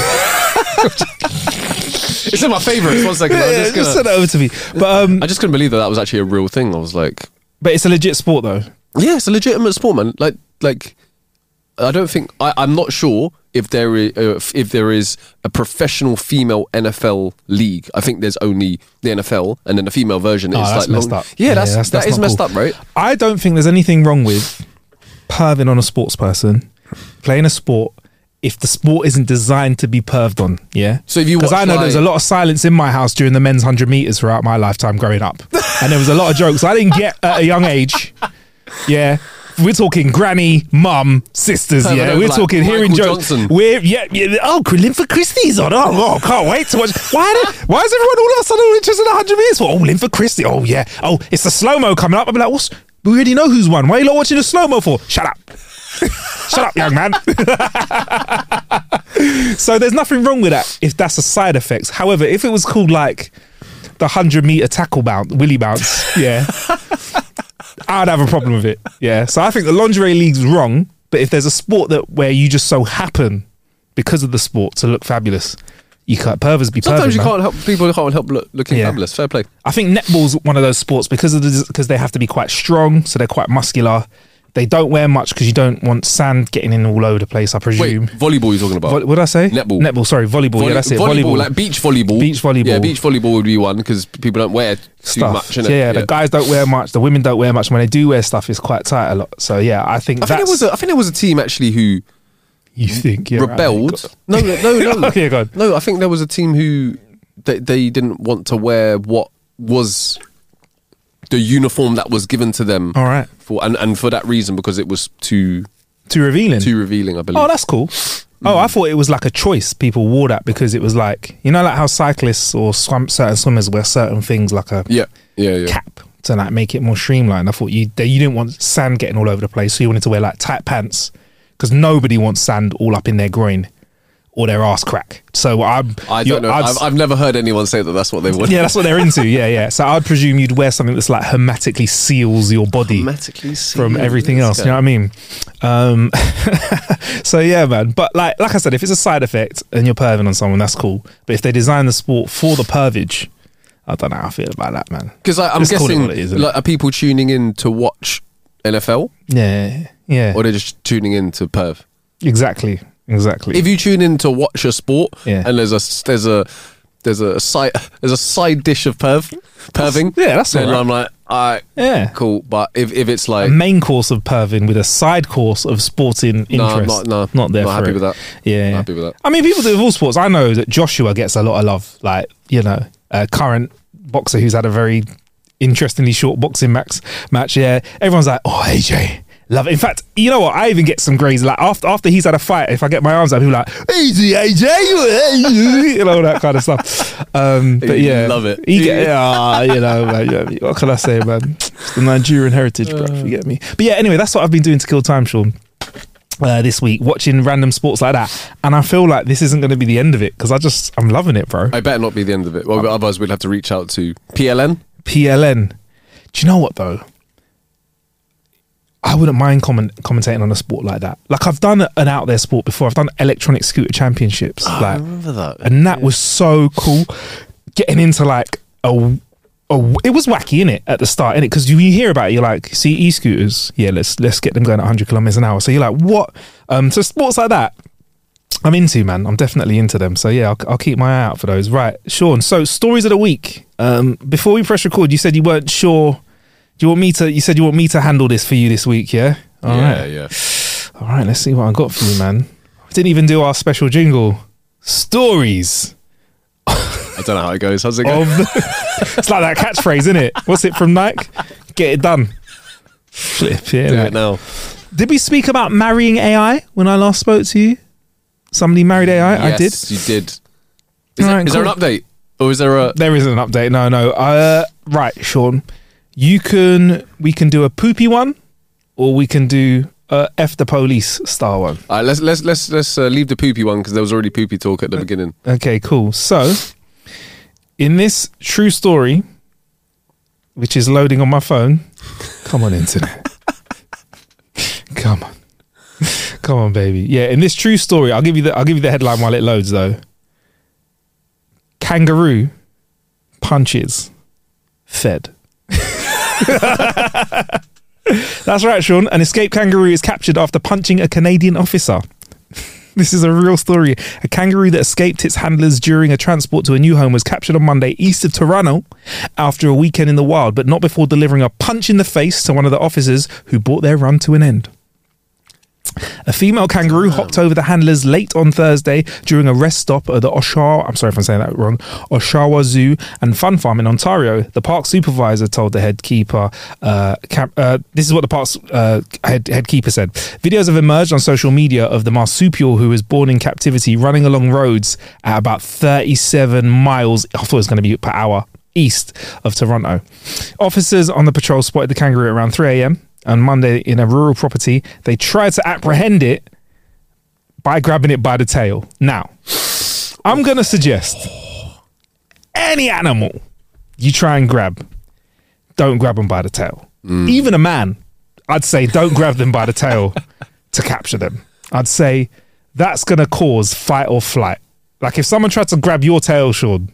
It's in my favourites. One second, yeah, I'm yeah, just, just gonna, send it over to me. But um, I just couldn't believe that that was actually a real thing. I was like, but it's a legit sport though. yeah, it's a legitimate sport, man. Like like, I don't think I, I'm not sure if there is uh, if there is a professional female N F L league. I think there's only the N F L, and then the female version Oh, is that's like messed long- up. Yeah, Yeah, that's, that's- that that's is not messed cool. up, right? I don't think there's anything wrong with perving on a sports person playing a sport if the sport isn't designed to be perved on. Yeah. So if you because watch, I know there's a like- lot of silence in my house during the men's hundred meters throughout my lifetime growing up, and there was a lot of jokes I didn't get at a young age. Yeah. We're talking granny, mum, sisters. Perving Yeah, over we're like talking hearing Michael jokes. Johnson. We're yeah, yeah. Oh, Linford Christie's on. Oh, oh, can't wait to watch. Why? Did, why is everyone all of a sudden interested in the hundred meters? Oh, Linford Christie. Oh yeah. Oh, it's the slow mo coming up. I'll be like, what's? We already know who's won. Why are you not watching the slow mo for? Shut up. Shut up, young man. So there's nothing wrong with that if that's a side effect. However, if it was called like the hundred meter tackle bounce, willy bounce, yeah, I'd have a problem with it. Yeah. So I think the lingerie league's wrong. But if there's a sport that where you just so happen because of the sport to look fabulous, you can't pervers be Sometimes perving, you man. can't help people can't help look, looking Yeah. fabulous. Fair play. I think netball's one of those sports because of the because they have to be quite strong, so they're quite muscular. They don't wear much because you don't want sand getting in all over the place, I Wait, presume. volleyball you're talking about? Vo- what did I say? Netball. Netball, sorry, volleyball. Volley- yeah, that's it. volleyball, Volleyball. like beach volleyball. Beach volleyball. Yeah, beach volleyball would be one because people don't wear too Stuff. much. Innit? Yeah, the guys don't wear much. The women don't wear much. When they do wear stuff, it's quite tight a lot. So yeah, I think I think that's. there was a, I think there was a team actually who you think yeah, rebelled. Right. No, no, no, no. Okay, go on. No, I think there was a team who they, they didn't want to wear what was the uniform that was given to them. All right. For and, and for that reason because it was too Too revealing. too revealing. I believe. Oh, that's cool. Oh, I thought it was like a choice. People wore that because it was like, you know, like how cyclists or swim, certain swimmers wear certain things like a yeah, yeah, yeah. cap to like make it more streamlined. I thought you they, you didn't want sand getting all over the place, so you wanted to wear like tight pants because nobody wants sand all up in their groin or their ass crack. So I'm, I you- don't know. I'd- I've, I've never heard anyone say that. That's what they want. yeah, that's what they're into. Yeah, yeah. So I'd presume you'd wear something that's like hermetically seals your body Automatically from sealed. everything else. You know what I mean? Um, so yeah, man. But like, like I said, if it's a side effect and you're perving on someone, that's cool. But if they design the sport for the pervage, I don't know how I feel about that, man. Because I'm Just call it guessing, what it is, isn't it? like, are people tuning in to watch N F L Yeah, yeah. or they're just tuning in to perv? Exactly, exactly. If you tune in to watch a sport Yeah. and there's a there's a there's a side there's a side dish of perv perving. Yeah, that's then all right. I'm like, all right, Yeah. cool. But if, if it's like A main course of perving with a side course of sporting No, I'm interest. not- no, not there not for happy it. with that. Yeah, Not happy with that. I mean, people do it with all sports. I know that Joshua gets a lot of love. Like, you know, a current boxer who's had a very interestingly short boxing max match. Yeah, everyone's like, oh, A J. Love it. In fact, you know what? I even get some grays. Like after after he's had a fight, if I get my arms out, people are like, easy, A J, you know, all that kind of stuff. Um, but You yeah, love it. He get, yeah, you know, man, yeah, what can I say, man? It's the Nigerian heritage, bro. You get me? But yeah, anyway, that's what I've been doing to kill time, Sean. Uh, this week, watching random sports like that, and I feel like this isn't going to be the end of it because I just I'm loving it, bro. I better not be the end of it. Well, otherwise we'll have to reach out to P L N. P L N. Do you know what though? I wouldn't mind comment, commentating on a sport like that. Like I've done an out there sport before. I've done electronic scooter championships. Oh, like, I remember that. and that was so cool. Getting into like a, a it was wacky innit at the start innit because you, you hear about it, you're like, see e-scooters, yeah, let's let's get them going at one hundred kilometers an hour. So you're like, what? Um, so sports like that, I'm into, man. I'm definitely into them. So yeah, I'll, I'll keep my eye out for those. Right, Sean. So stories of the week. Um, before we press record, you said you weren't sure. Do you want me to? You said you want me to handle this for you this week, yeah? All yeah, right. yeah. All right, let's see what I got for you, man. We didn't even do our special jingle. Stories I don't know how it goes. How's it go? of. It's like that catchphrase, isn't it? What's it from Nike? Get it done. Flip yeah, Do mate. it now. Did we speak about marrying A I when I last spoke to you? Somebody married A I. I did. Yes, you did. Is, All there, right, is there an cool. update? Or is there a... There isn't an update. No, no. Uh, right, Sean. You can. We can do a poopy one, or we can do a F the police style one. All right, let's let's let's let's uh, leave the poopy one because there was already poopy talk at the beginning. Okay, cool. So, in this true story, which is loading on my phone, come on, internet. Come on, come on, baby. Yeah, in this true story, I'll give you the I'll give you the headline while it loads. Though, kangaroo punches fed. That's right, Sean. An escaped kangaroo is captured after punching a Canadian officer. This is a real story. A kangaroo that escaped its handlers during a transport to a new home was captured on Monday east of Toronto after a weekend in the wild, but not before delivering a punch in the face to one of the officers who brought their run to an end. A female kangaroo hopped over the handlers late on Thursday during a rest stop at the Oshawa, I'm sorry if I'm saying that wrong, Oshawa Zoo and Fun Farm in Ontario. The park supervisor told the head keeper, uh, camp, uh, this is what the park's uh, head, head keeper said. Videos have emerged on social media of the marsupial who was born in captivity running along roads at about thirty-seven miles, I thought it was going to be per hour, east of Toronto. Officers on the patrol spotted the kangaroo around three a.m. on Monday in a rural property. They tried to apprehend it by grabbing it by the tail. Now, I'm going to suggest any animal you try and grab, don't grab them by the tail. Mm. Even a man, I'd say don't grab them by the tail to capture them. I'd say that's going to cause fight or flight. Like if someone tried to grab your tail, Sean,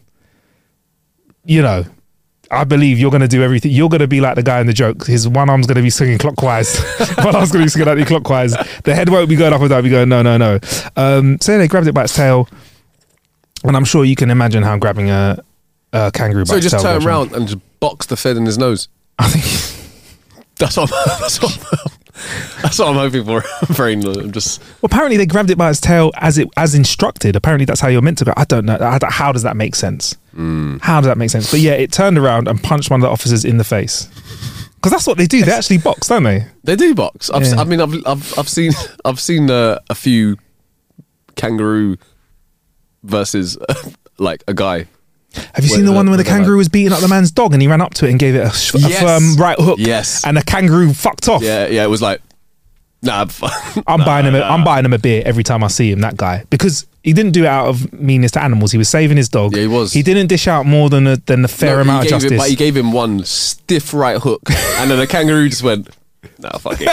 you know, I believe you're going to do everything. You're going to be like the guy in the joke. His one arm's going to be swinging clockwise. One arm's going to be swinging anti-clockwise. The head won't be going up and down. Be going, no, no, no. Um, so they grabbed it by its tail. And I'm sure you can imagine how grabbing a, a kangaroo by So its just tail turn goes, around and just box the fed in his nose. I think... That's what I'm, that's what I'm, that's what I'm hoping for. Very, I'm just... Well, apparently they grabbed it by its tail as it as instructed. Apparently that's how you're meant to go. I don't know. I don't- How does that make sense? Mm. How does that make sense? But yeah, it turned around and punched one of the officers in the face. Because that's what they do. They actually box, don't they? They do box. I've, Yeah. I mean, I've I've I've seen I've seen uh, a few kangaroo versus like a guy. Have you Wait, seen the uh, one where the where they're kangaroo like- was beating up the man's dog and he ran up to it and gave it a, sh- a Yes. firm right hook? Yes. And the kangaroo fucked off. Yeah, yeah. It was like, nah. I'm nah, buying him. A, nah. I'm buying him a beer every time I see him. That guy, because he didn't do it out of meanness to animals. He was saving his dog. Yeah, he was. He didn't dish out more than a, than the fair No, amount he of gave justice. Him, but he gave him one stiff right hook, and then the kangaroo just went, "Nah, fuck it,"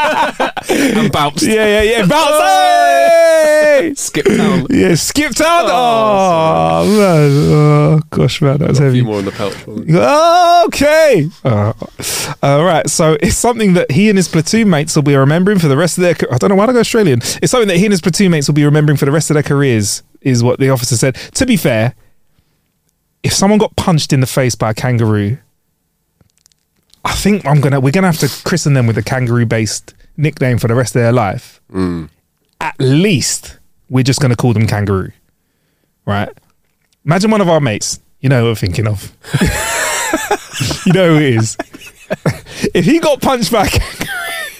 and bounced. yeah, yeah, yeah. Bounce. Hey! Skip town. Yeah, skip town. Oh, Oh, man. Oh gosh, man, that was A heavy. few more in the pouch. probably. Okay. Uh, all right. So it's something that he and his platoon mates will be remembering for the rest of their. I don't know why I go Australian. It's something that he and his platoon mates will be remembering for the rest of their careers. Is what the officer said. To be fair, if someone got punched in the face by a kangaroo, I think I'm gonna we're gonna have to christen them with a kangaroo-based nickname for the rest of their life. Mm. At least we're just gonna call them kangaroo, right? Imagine one of our mates. You know who we're thinking of. You know who it is. If he got punched by a kangaroo,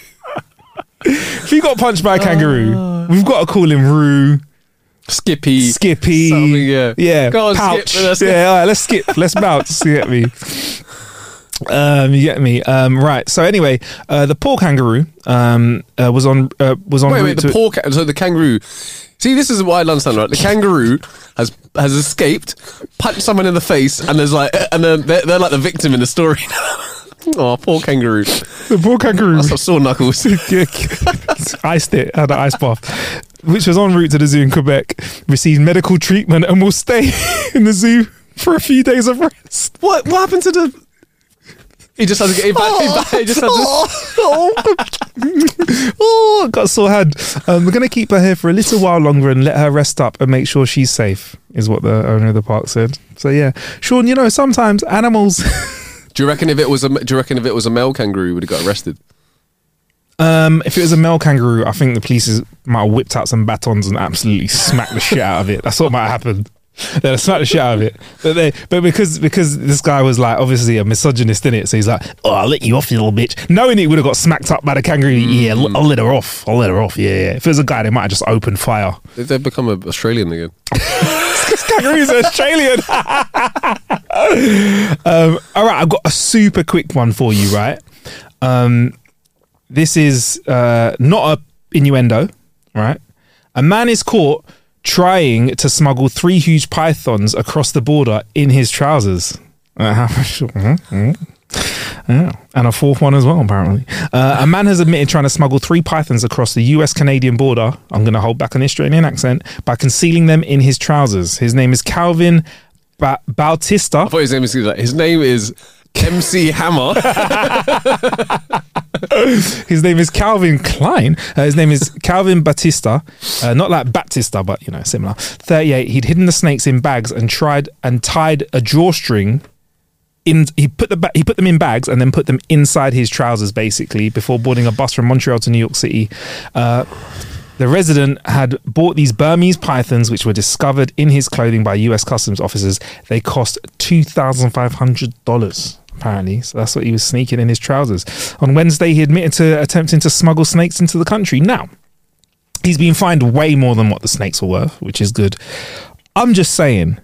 if he got punched by a kangaroo, uh, we've got to call him Roo. Skippy, Skippy, something, yeah, yeah, Go on, Pouch, skip, let's yeah. All right, let's skip, let's bounce. You get me? Um, you get me? Um, right. So anyway, uh, the poor kangaroo um, uh, was on uh, was on. Wait, route wait. The to, poor ca- so the kangaroo. See, this is what I understand, right? The kangaroo has has escaped, punched someone in the face, and there's like, and then they're, they're like the victim in the story. Oh, poor kangaroo. The poor kangaroo. That's some sore knuckles. Iced it, had an ice bath, which was en route to the zoo in Quebec, received medical treatment and will stay in the zoo for a few days of rest. What? What happened to the? He just has to get him back. Oh, back. He just has to. Oh, oh, I got a sore hand. Um, we're going to keep her here for a little while longer and let her rest up and make sure she's safe, is what the owner of the park said. So yeah, Sean, you know, sometimes animals. Do you reckon if it was a? Do you reckon if it was a male kangaroo, would have got arrested? Um, if it was a male kangaroo, I think the police is, might have whipped out some batons and absolutely smacked the shit out of it. That's what might have happened. They'd have smacked the shit out of it. But they, but because because this guy was like obviously a misogynist in it, so he's like, oh, I'll let you off, you little bitch. Knowing he would have got smacked up by the kangaroo, mm. yeah, I'll let her off. I'll let her off. Yeah, yeah. If it was a guy, they might have just opened fire. If they become an Australian again. This kangaroo's Australian. um, all right, I've got a super quick one for you, right? Um, this is uh, not a innuendo, right? A man is caught trying to smuggle three huge pythons across the border in his trousers. Uh, yeah. And a fourth one as well, apparently. Uh, a man has admitted trying to smuggle three pythons across the U S Canadian border, I'm going to hold back an Australian accent, by concealing them in his trousers. His name is Calvin ba- Bautista. I thought his name was like, his name is M C Hammer. His name is Calvin Klein. Uh, his name is Calvin Batista. Uh, not like Baptista, but you know, similar. thirty-eight. He'd hidden the snakes in bags and tried and tied a drawstring. In, he put the ba- he put them in bags and then put them inside his trousers, basically, before boarding a bus from Montreal to New York City. Uh, the resident had bought these Burmese pythons, which were discovered in his clothing by U S Customs officers. They cost two thousand five hundred dollars, apparently. So that's what he was sneaking in his trousers. On Wednesday, he admitted to attempting to smuggle snakes into the country. Now, he's been fined way more than what the snakes were worth, which is good. I'm just saying,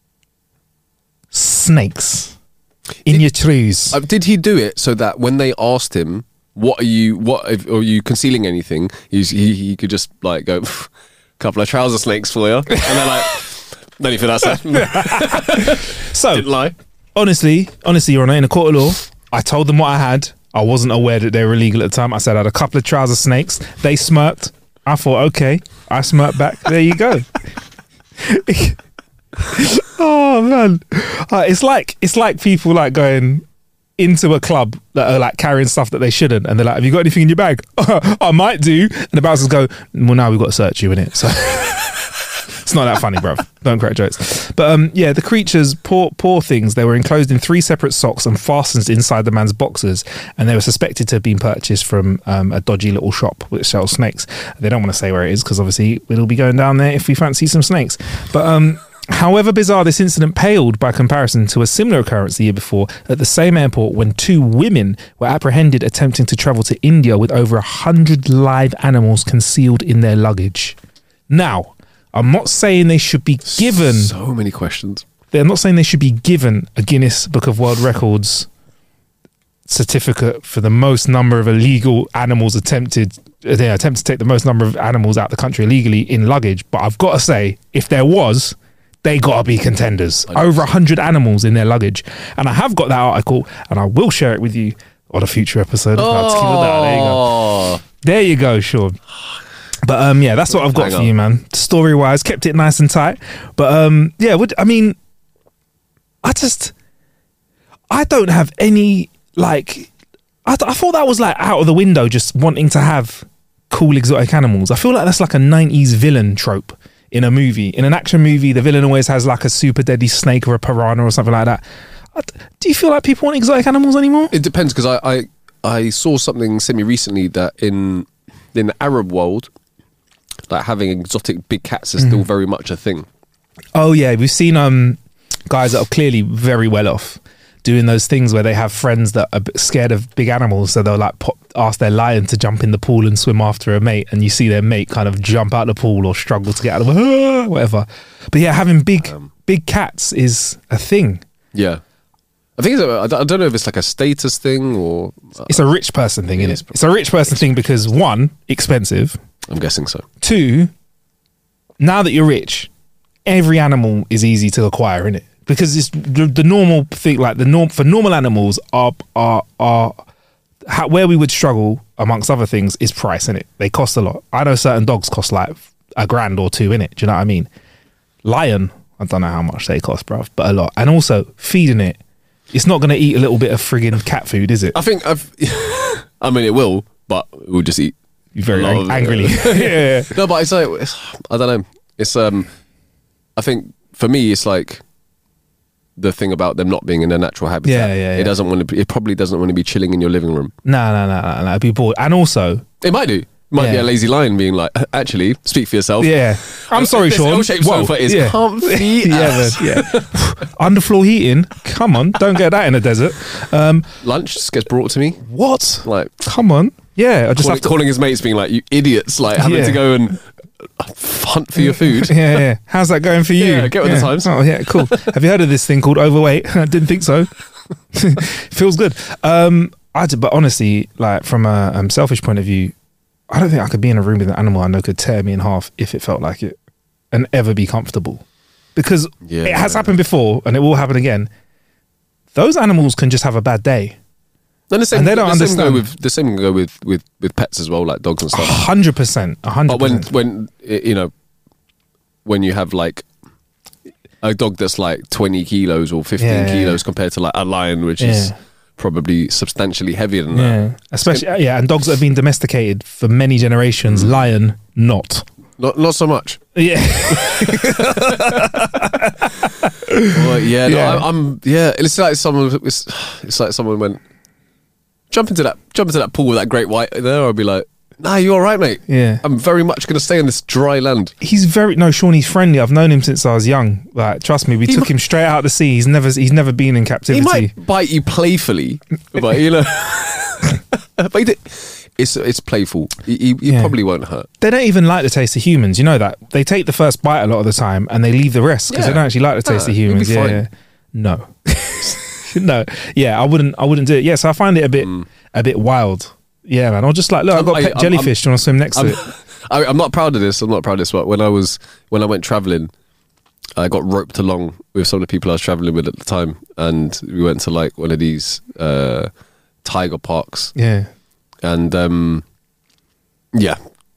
snakes in did, your trees. Uh, did he do it so that when they asked him, what are you, what are you concealing anything? He, he, he could just like go, couple of trouser snakes for you. And they're like, no need for that, sir. So, didn't lie. Honestly, honestly, Your Honour, in a court of law, I told them what I had. I wasn't aware that they were illegal at the time. I said I had a couple of trouser snakes. They smirked. I thought, okay. I smirked back. There you go. Oh man, uh, it's like it's like people like going into a club that are like carrying stuff that they shouldn't, and they're like, "Have you got anything in your bag?" I might do, and the bouncers go, "Well, now we've got to search you in it." So it's not that funny, bruv. Don't crack jokes. But um, yeah, the creatures, poor poor things. They were enclosed in three separate socks and fastened inside the man's boxers, and they were suspected to have been purchased from um, a dodgy little shop which sells snakes. They don't want to say where it is because obviously we'll be going down there if we fancy some snakes. But um. However bizarre, this incident paled by comparison to a similar occurrence the year before at the same airport when two women were apprehended attempting to travel to India with over a hundred live animals concealed in their luggage. Now, I'm not saying they should be given... So many questions. They're not saying they should be given a Guinness Book of World Records certificate for the most number of illegal animals attempted... They attempt to take the most number of animals out the country illegally in luggage. But I've got to say, if there was... they gotta be contenders. Over a hundred animals in their luggage, and I have got that article, and I will share it with you on a future episode. Oh. There you go. There you go, Sean. But um, yeah, that's what I've got Hang for on. you, man. Story wise, kept it nice and tight. But um, yeah, would I mean, I just, I don't have any like. I, th- I thought that was like out of the window, just wanting to have cool exotic animals. I feel like that's like a nineties villain trope. in a movie. In an action movie, the villain always has like a super deadly snake or a piranha or something like that. Do you feel like people want exotic animals anymore? It depends, because I, I I saw something semi recently that in in the Arab world, like having exotic big cats is still mm. very much a thing. Oh yeah, we've seen um guys that are clearly very well off doing those things where they have friends that are scared of big animals, so they'll like pop, ask their lion to jump in the pool and swim after a mate, and you see their mate kind of jump out the pool or struggle to get out of the whatever. But yeah, having big um, big cats is a thing. Yeah. I think it's a, I don't know if it's like a status thing or... Uh, it's a rich person thing, isn't it? It's a rich person thing because, one, expensive. I'm guessing so. Two, now that you're rich, every animal is easy to acquire, isn't it? Because it's the, the normal thing, like the norm for normal animals are are are how, where we would struggle amongst other things is price, innit? They cost a lot. I know certain dogs cost like a grand or two, innit? Do you know what I mean? Lion, I don't know how much they cost, bruv, but a lot. And also feeding it, it's not going to eat a little bit of friggin' cat food, is it? I think I've. I mean, it will, but it will just eat very ang- angrily. Yeah. No, but it's like it's, I don't know. It's um, I think for me, it's like. The thing about them not being in their natural habitat. Yeah, yeah, yeah. It doesn't want to. Be, it probably doesn't want to be chilling in your living room. No, no, no, no, no. It'd be bored. And also, it might do. It might yeah. be a lazy lion being like, actually, speak for yourself. Yeah, I'm sorry, this Sean. L-shaped sofa is yeah. comfy. Yeah, man, yeah. Underfloor heating. Come on, don't get that in a desert. Um, Lunch just gets brought to me. What? Like, come on. Yeah, I just calling, have to, calling his mates, being like, "You idiots!" Like having yeah. to go and hunt for your food. Yeah, yeah. How's that going for you? Yeah, get with yeah. the times. Oh, yeah, cool. Have you heard of this thing called overweight? I didn't think so. Feels good. Um, I did, but honestly, like from a um, selfish point of view, I don't think I could be in a room with an animal I know could tear me in half if it felt like it, and ever be comfortable. Because yeah, it has yeah. happened before, and it will happen again. Those animals can just have a bad day. And, the same, and they don't the understand. Same go with, the same can go with, with, with pets as well, like dogs and stuff. A hundred percent, a hundred percent. But when, when you know, when you have like a dog that's like twenty kilos or fifteen yeah, kilos yeah. compared to like a lion, which yeah. is probably substantially heavier than yeah. that. Especially, yeah, and dogs that have been domesticated for many generations. Mm. Lion, not. Not, not so much. Yeah. well, yeah, no, yeah. I, I'm. Yeah, it's like someone. It's, it's like someone went jump into that, jump into that pool with that great white there. I'd be like, nah, you all right, mate? Yeah, I'm very much going to stay on this dry land. He's very no, Sean. He's friendly. I've known him since I was young. Like, trust me, we he took might, him straight out of the sea. He's never, he's never been in captivity. He might bite you playfully, but you know, but he did, it's it's playful. He, he, he yeah. probably won't hurt. They don't even like the taste of humans. You know that they take the first bite a lot of the time and they leave the rest because yeah. they don't actually like the taste nah, of humans. Yeah, yeah, no, no, yeah, I wouldn't, I wouldn't do it. Yeah, so I find it a bit, mm. a bit wild. Yeah, man. Or just like, look, I've got a pet I, jellyfish. I'm, do you want to swim next I'm, to it? I, I'm not proud of this. I'm not proud of this. But when I was when I went traveling, I got roped along with some of the people I was traveling with at the time, and we went to like one of these uh, tiger parks. Yeah, and um, yeah,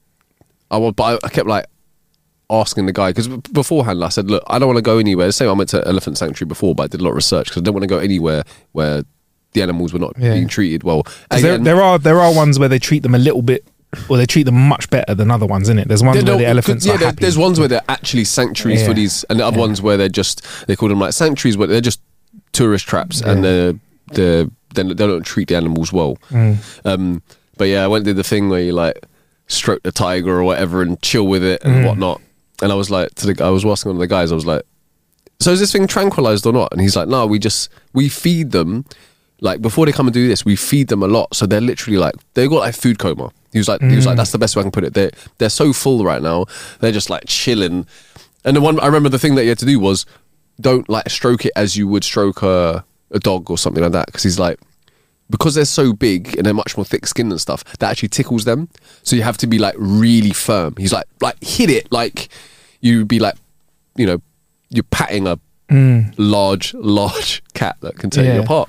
I was, but I, I kept like asking the guy because beforehand I said, look, I don't want to go anywhere. The same, I went to Elephant Sanctuary before, but I did a lot of research because I didn't want to go anywhere where the animals were not yeah. being treated well. There, there are there are ones where they treat them a little bit, or they treat them much better than other ones, isn't it? There's ones where no, the elephants yeah, are happy. There's ones where they're actually sanctuaries yeah. for these, and the other yeah. ones where they're just, they call them like sanctuaries, but they're just tourist traps, yeah. and they're, they're, they're, they don't treat the animals well. Mm. Um, but yeah, I went to the thing where you like stroke the tiger or whatever and chill with it and mm. whatnot. And I was like, to the, I was asking one of the guys, I was like, so is this thing tranquilized or not? And he's like, no, we just, we feed them. Like before they come and do this, we feed them a lot. So they're literally like, they got like food coma. He was like, mm. he was like, that's the best way I can put it. They're, they're so full right now. They're just like chilling. And the one, I remember the thing that you had to do was don't like stroke it as you would stroke a, a dog or something like that. Cause he's like, because they're so big and they're much more thick skinned and stuff, that actually tickles them. So you have to be like really firm. He's like, like hit it. Like you'd be like, you know, you're patting a mm. large, large cat that can tear yeah. you apart.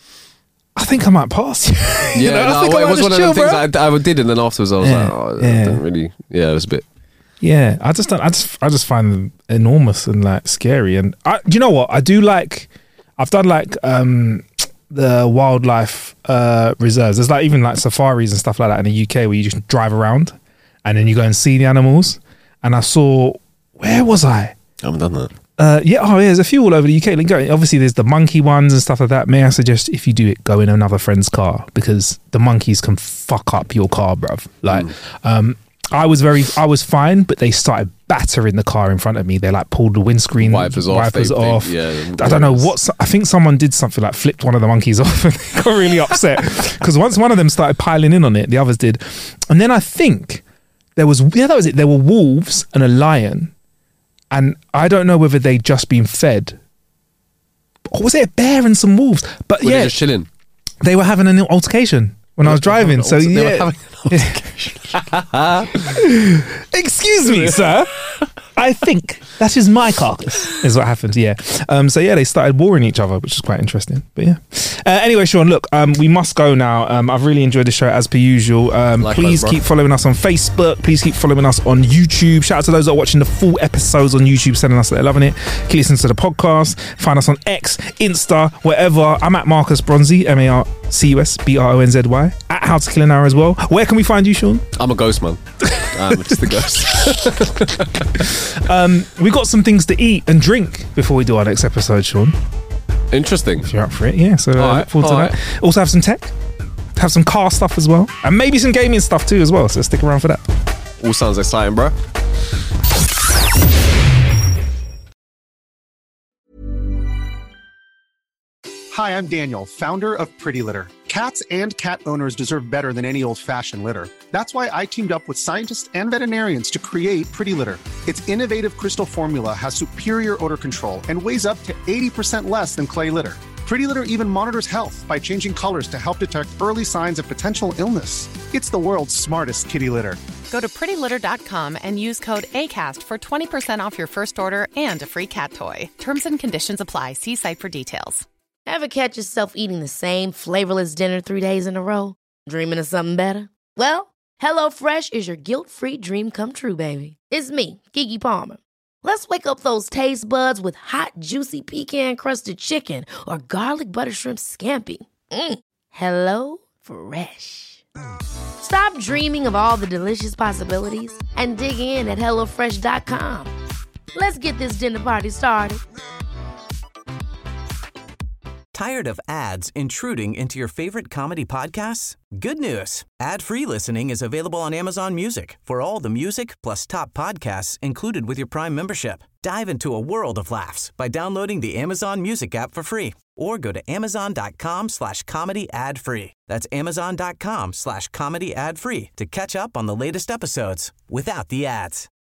I think I might pass. Yeah, you know, no, I think well, I it was one chill, of the things I, I did, and then afterwards I was yeah, like, oh, yeah. I didn't really. Yeah, it was a bit. Yeah, I just don't. I just, I just find them enormous and like scary. And I, do you know what? I do like. I've done like um, the wildlife uh, reserves. There's like even like safaris and stuff like that in the U K where you just drive around and then you go and see the animals. And I saw where was I? I haven't done that. Uh, yeah, oh, yeah, there's a few all over the U K. Like, obviously, there's the monkey ones and stuff like that. May I suggest if you do it, go in another friend's car because the monkeys can fuck up your car, bruv. Like, mm. um, I was very, I was fine, but they started battering the car in front of me. They like pulled the windscreen wipers, wipers off. off. They, yeah, I don't know what. I think someone did something like flipped one of the monkeys off, and they got really upset because once one of them started piling in on it, the others did, and then I think there was yeah that was it. There were wolves and a lion. And I don't know whether they'd just been fed. Or was it a bear and some wolves? But were yeah, they just chilling? They were having an altercation when they I was driving. So alter- yeah. Excuse me, sir. I think that is my carcass, is what happened. Yeah. Um, so yeah, they started warring each other, which is quite interesting. But yeah. Uh, anyway, Sean, look, um, we must go now. Um, I've really enjoyed the show as per usual. Um, please keep following us on Facebook. Please keep following us on YouTube. Shout out to those that are watching the full episodes on YouTube, sending us that they're loving it. Keep listening to the podcast. Find us on X, Insta, wherever. I'm at Marcus Bronzy, M A R C U S B R O N Z Y. At How to Kill an Hour as well. Where can we find you, Sean? I'm a ghost, man. I'm just a ghost. um, we got some things to eat and drink before we do our next episode, Sean. Interesting. If you're up for it, yeah. So uh, right, look forward to right. that. Also have some tech, have some car stuff as well, and maybe some gaming stuff too as well. So stick around for that. All sounds exciting, bro. Hi, I'm Daniel, founder of Pretty Litter. Cats and cat owners deserve better than any old-fashioned litter. That's why I teamed up with scientists and veterinarians to create Pretty Litter. Its innovative crystal formula has superior odor control and weighs up to eighty percent less than clay litter. Pretty Litter even monitors health by changing colors to help detect early signs of potential illness. It's the world's smartest kitty litter. Go to pretty litter dot com and use code ACAST for twenty percent off your first order and a free cat toy. Terms and conditions apply. See site for details. Ever catch yourself eating the same flavorless dinner three days in a row? Dreaming of something better? Well, HelloFresh is your guilt-free dream come true, baby. It's me, Keke Palmer. Let's wake up those taste buds with hot, juicy pecan-crusted chicken or garlic butter shrimp scampi. Mm. Hello Fresh. Stop dreaming of all the delicious possibilities and dig in at hello fresh dot com. Let's get this dinner party started. Tired of ads intruding into your favorite comedy podcasts? Good news. Ad-free listening is available on Amazon Music for all the music plus top podcasts included with your Prime membership. Dive into a world of laughs by downloading the Amazon Music app for free or go to amazon.com slash comedy ad free. That's amazon.com slash comedy ad free to catch up on the latest episodes without the ads.